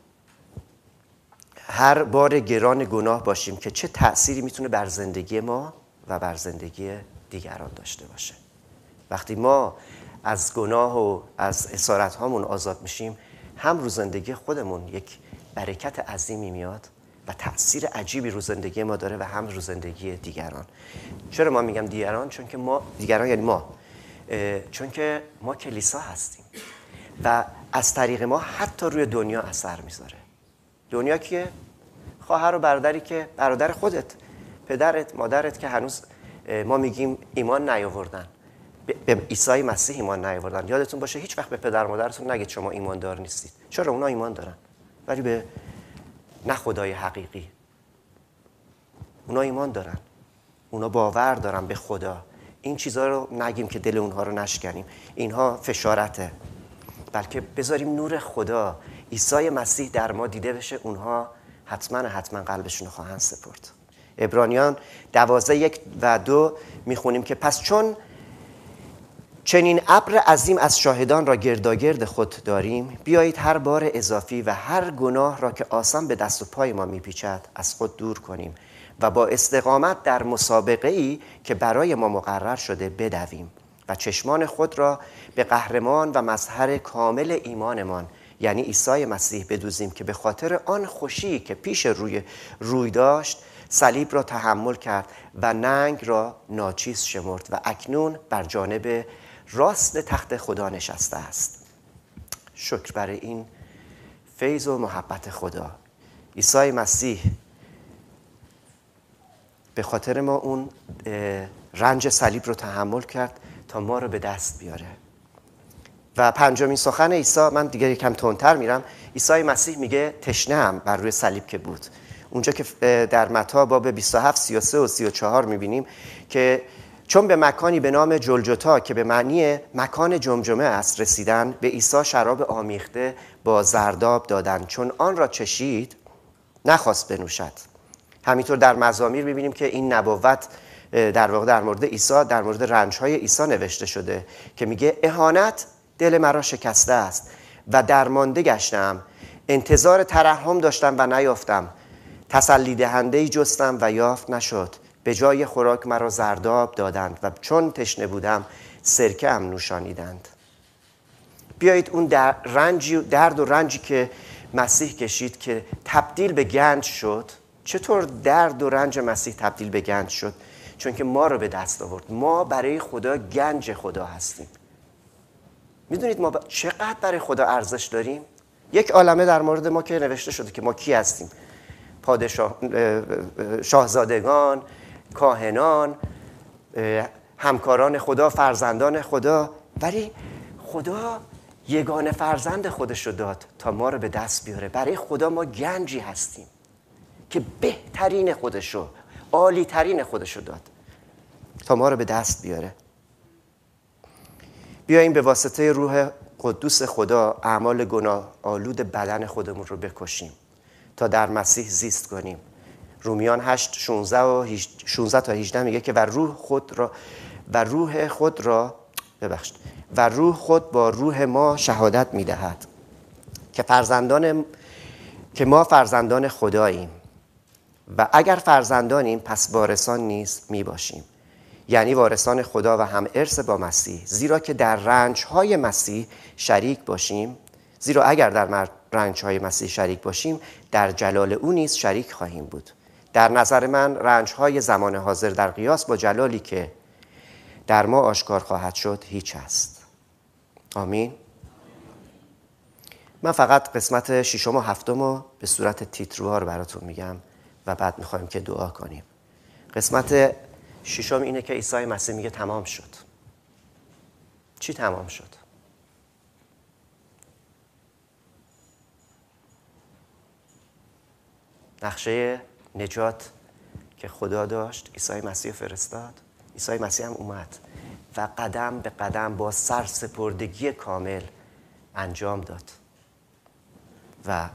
هر بار گران گناه باشیم که چه تأثیری میتونه بر زندگی ما و بر زندگی دیگران داشته باشه. وقتی ما از گناه و از اسارت هامون آزاد میشیم، هم رو زندگی خودمون یک برکت عظیمی میاد و تأثیر عجیبی رو زندگی ما داره و هم رو زندگی دیگران. چرا ما میگم دیگران؟ چون که ما دیگران یعنی ما چون که ما کلیسا هستیم و از طریق ما حتی روی دنیا اثر میذاره. دنیا که خواهر و برادری که برادر خودت، پدرت، مادرت که هنوز ما میگیم ایمان نیاوردن، به عیسی مسیح ایمان نیاوردن. یادتون باشه هیچ وقت به پدر مادرتون نگید شما ایماندار نیستید. چرا؟ اونا ایمان دارن، ولی به نه خدای حقیقی. اونا ایمان دارن، اونا باور دارن به خدا. این چیزها رو نگیم که دل اونها رو نشکنیم، اینها فشارته، بلکه بذاریم نور خدا، عیسی مسیح در ما دیده بشه. اونها حتما حتما قلبشون رو خواهند سپرد. عبرانیان دوازده یک و دو میخونیم که پس چون چنین ابر عظیم از شاهدان را گرداگرد خود داریم، بیایید هر بار اضافی و هر گناه را که آسان به دست و پای ما میپیچد از خود دور کنیم و با استقامت در مسابقه‌ای که برای ما مقرر شده بدویم و چشمان خود را به قهرمان و مظهر کامل ایمانمان یعنی عیسی مسیح بدوزیم که به خاطر آن خوشی که پیش روی روی داشت صلیب را تحمل کرد و ننگ را ناچیز شمرد و اکنون بر جانب راست تخت خدا نشسته است. شکر برای این فیض و محبت خدا. عیسی مسیح به خاطر ما اون رنج صلیب رو تحمل کرد تا ما رو به دست بیاره. و پنجمین سخن عیسی، من دیگه یکم تندتر میرم. عیسی مسیح میگه تشنه‌ام بر روی صلیب که بود. اونجا که در متی باب بیست و هفت سی و سه و سی و چهار میبینیم که چون به مکانی به نام جلجتا که به معنی مکان جمجمه است رسیدن، به عیسی شراب آمیخته با زرداب دادند. چون آن را چشید نخواست بنوشد. همینطور در مزامیر میبینیم که این نبوت در واقع در مورد عیسی، در مورد رنج‌های عیسی نوشته شده که میگه اهانت دل مرا شکسته است و درمانده گشتم، انتظار ترحم داشتم و نیافتم، تسلی دهنده‌ای جستم و یافت نشد. به جای خوراک مرا زرداب دادند و چون تشنه بودم سرکه ام نوشانیدند. بیایید اون در رنجی درد و رنجی که مسیح کشید که تبدیل به گنج شد. چطور درد و رنج مسیح تبدیل به گنج شد؟ چون که ما رو به دست آورد. ما برای خدا گنج خدا هستیم. میدونید ما چقدر برای خدا ارزش داریم؟ یک عالمه در مورد ما که نوشته شده که ما کی هستیم. پادشاه، شاهزادگان، کاهنان، همکاران خدا، فرزندان خدا. ولی خدا یگانه فرزند خودش رو داد تا ما رو به دست بیاره. برای خدا ما گنجی هستیم که بهترین خودش رو، عالی ترین خودش رو داد تا ما رو به دست بیاره. بیاییم به واسطه روح قدوس خدا اعمال گناه آلود بدن خودمون رو بکشیم تا در مسیح زیست کنیم. رومیان هشت شانزده تا هجده میگه که و روح خود را و روح خود را ببخشید و روح خود با روح ما شهادت میدهد که فرزندان که ما فرزندان خداییم و اگر فرزندانیم پس وارثان نیز میباشیم، یعنی وارثان خدا و هم ارث با مسیح، زیرا که در رنج‌های مسیح شریک باشیم زیرا اگر در رنج‌های مسیح شریک باشیم در جلال او نیز شریک خواهیم بود. در نظر من رنج‌های زمان حاضر در قیاس با جلالی که در ما آشکار خواهد شد هیچ است. آمین. من فقط قسمت ششم و هفتم رو به صورت تیتروها رو براتون میگم و بعد میخوایم که دعا کنیم. قسمت ششم اینه که عیسی مسیح میگه تمام شد. چی تمام شد؟ نقشه نجات که خدا داشت عیسی مسیح فرستاد. عیسی مسیح هم اومد و قدم به قدم با سرسپردگی کامل انجام داد و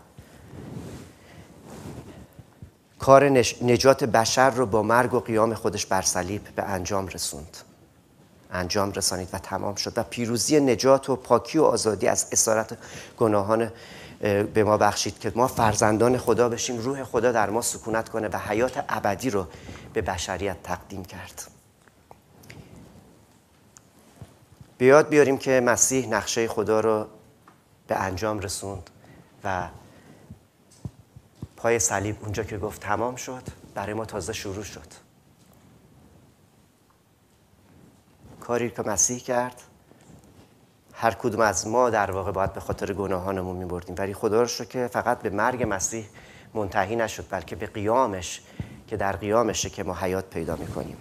کار نجات بشر رو با مرگ و قیام خودش بر صلیب به انجام رسوند. انجام رسانید و تمام شد و پیروزی نجات و پاکی و آزادی از اسارت گناهان به ما بخشید که ما فرزندان خدا بشیم. روح خدا در ما سکونت کنه و حیات ابدی رو به بشریت تقدیم کرد. بیاد بیاریم که مسیح نقشه خدا رو به انجام رسوند و پای صلیب اونجا که گفت تمام شد برای ما تازه شروع شد. کاری که مسیح کرد هر کدوم از ما در واقع باید به خاطر گناهانمون می‌بردیم، ولی خدا رو شکر که فقط به مرگ مسیح منتهی نشد بلکه به قیامش که در قیامشه که ما حیات پیدا می‌کنیم.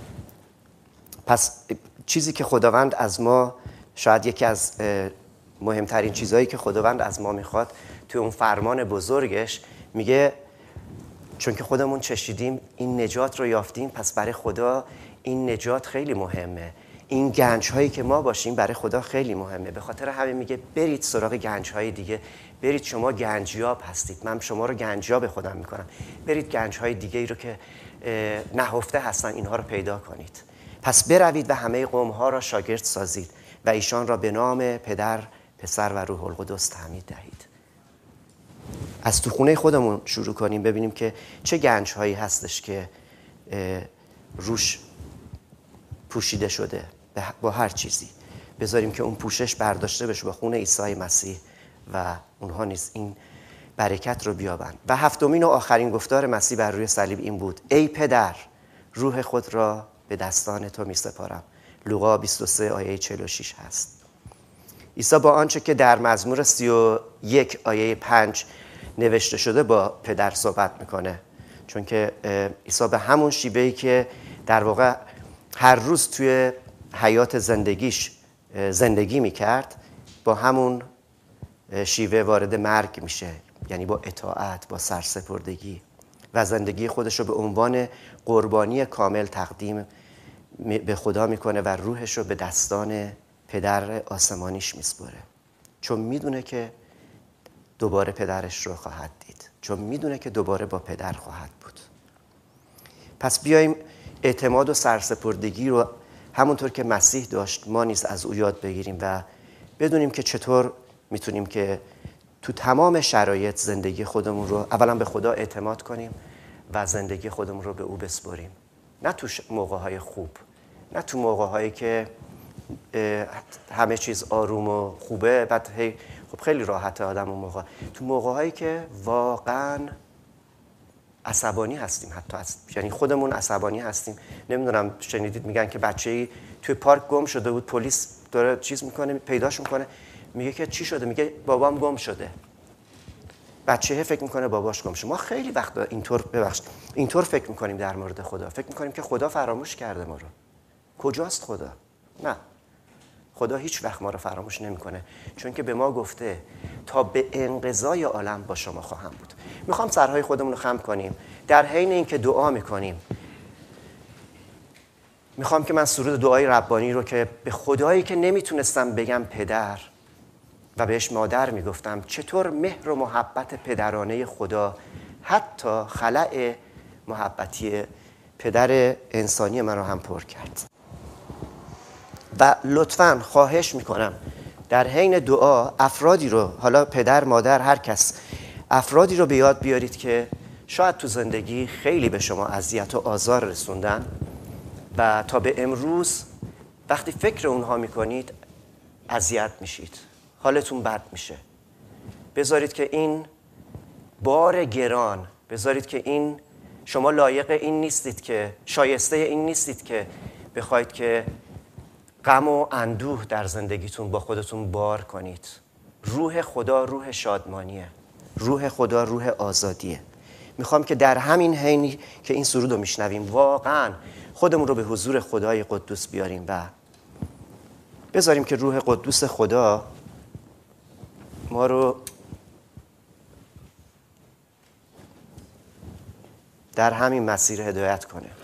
پس چیزی که خداوند از ما، شاید یکی از مهمترین چیزهایی که خداوند از ما میخواد توی اون فرمان بزرگش میگه چون که خودمون چشیدیم این نجات رو یافتیم، پس برای خدا این نجات خیلی مهمه. این گنج هایی که ما باشیم برای خدا خیلی مهمه. به خاطر همین میگه برید سراغ گنج های دیگه. برید، شما گنجیاب هستید، من شما رو گنجیاب خودم میکنم. برید گنج های دیگه ای رو که نهفته هستن اینها رو پیدا کنید. پس بروید و همه قوم ها را شاگرد سازید و ایشان را به نام پدر، پسر و روح القدس تعمید دهید. از تو خونه خودمون شروع کنیم ببینیم که چه گنج هایی هستش که روش پوشیده شده با هر چیزی. بذاریم که اون پوشش برداشته بشه با خون عیسی مسیح و اونها نیز این برکت رو بیابند. و هفتمین و آخرین گفتار مسیح بر روی صلیب این بود: ای پدر، روح خود را به دستان تو می سپارم. لوقا بیست و سه آیه چهل و شش هست. عیسی با آنچه که در مزمور سی و یک آیه پنج نوشته شده با پدر صحبت میکنه، چون که عیسی به همون شیوهی که در واقع هر روز توی حیات زندگیش زندگی میکرد با همون شیوه وارد مرگ میشه، یعنی با اطاعت، با سرسپردگی و زندگی خودش رو به عنوان قربانی کامل تقدیم به خدا میکنه و روحش رو به دستان پدر آسمانیش میسپره، چون میدونه که دوباره پدرش رو خواهد دید، چون میدونه که دوباره با پدر خواهد بود. پس بیایم اعتماد و سرسپردگی رو همونطور که مسیح داشت ما نیز از او یاد بگیریم و بدونیم که چطور میتونیم که تو تمام شرایط زندگی خودمون رو اولا به خدا اعتماد کنیم و زندگی خودمون رو به او بسپاریم. نه تو موقع‌های خوب، نه تو موقع‌هایی که همه چیز آروم و خوبه، بعد هی خب خیلی راحته آدم اون موقع. تو موقع‌هایی که واقعاً عصبانی هستیم، حتی هست. یعنی خودمون عصبانی هستیم. نمیدونم شنیدید میگن که بچه‌ای توی پارک گم شده بود، پلیس داره چیز میکنه، پیداش میکنه، میگه که چی شده؟ میگه بابام گم شده. بچه فکر میکنه باباش گم شده. ما خیلی وقت اینطور ببخشید اینطور فکر میکنیم در مورد خدا. فکر میکنیم که خدا فراموش کرده ما رو. کجاست خدا؟ نه. خدا هیچ وقت ما رو فراموش نمیکنه، چون که به ما گفته تا به انقضای عالم با شما خواهم بود. میخوام سرهای خودمون رو خم کنیم. در حین اینکه دعا میکنیم، میخوام که من سرود دعای ربانی رو که به خدایی که نمیتونستم بگم پدر و بهش مادر میگفتم، چطور مهر و محبت پدرانه خدا حتی خلأ محبتی پدر انسانی من رو هم پر کرد. و لطفاً خواهش میکنم در حین دعا افرادی رو، حالا پدر، مادر، هر کس، افرادی رو به یاد بیارید که شاید تو زندگی خیلی به شما اذیت و آزار رسوندن و تا به امروز وقتی فکر اونها میکنید اذیت میشید، حالتون بد میشه. بذارید که این بار گران، بذارید که این شما لایق این نیستید، که شایسته این نیستید که بخواید که غم و اندوه در زندگیتون با خودتون بار کنید. روح خدا روح شادمانیه، روح خدا روح آزادیه. میخوام که در همین حینی که این سرود رو میشنویم واقعا خودمون رو به حضور خدای قدوس بیاریم و بذاریم که روح قدوس خدا ما رو در همین مسیر هدایت کنه.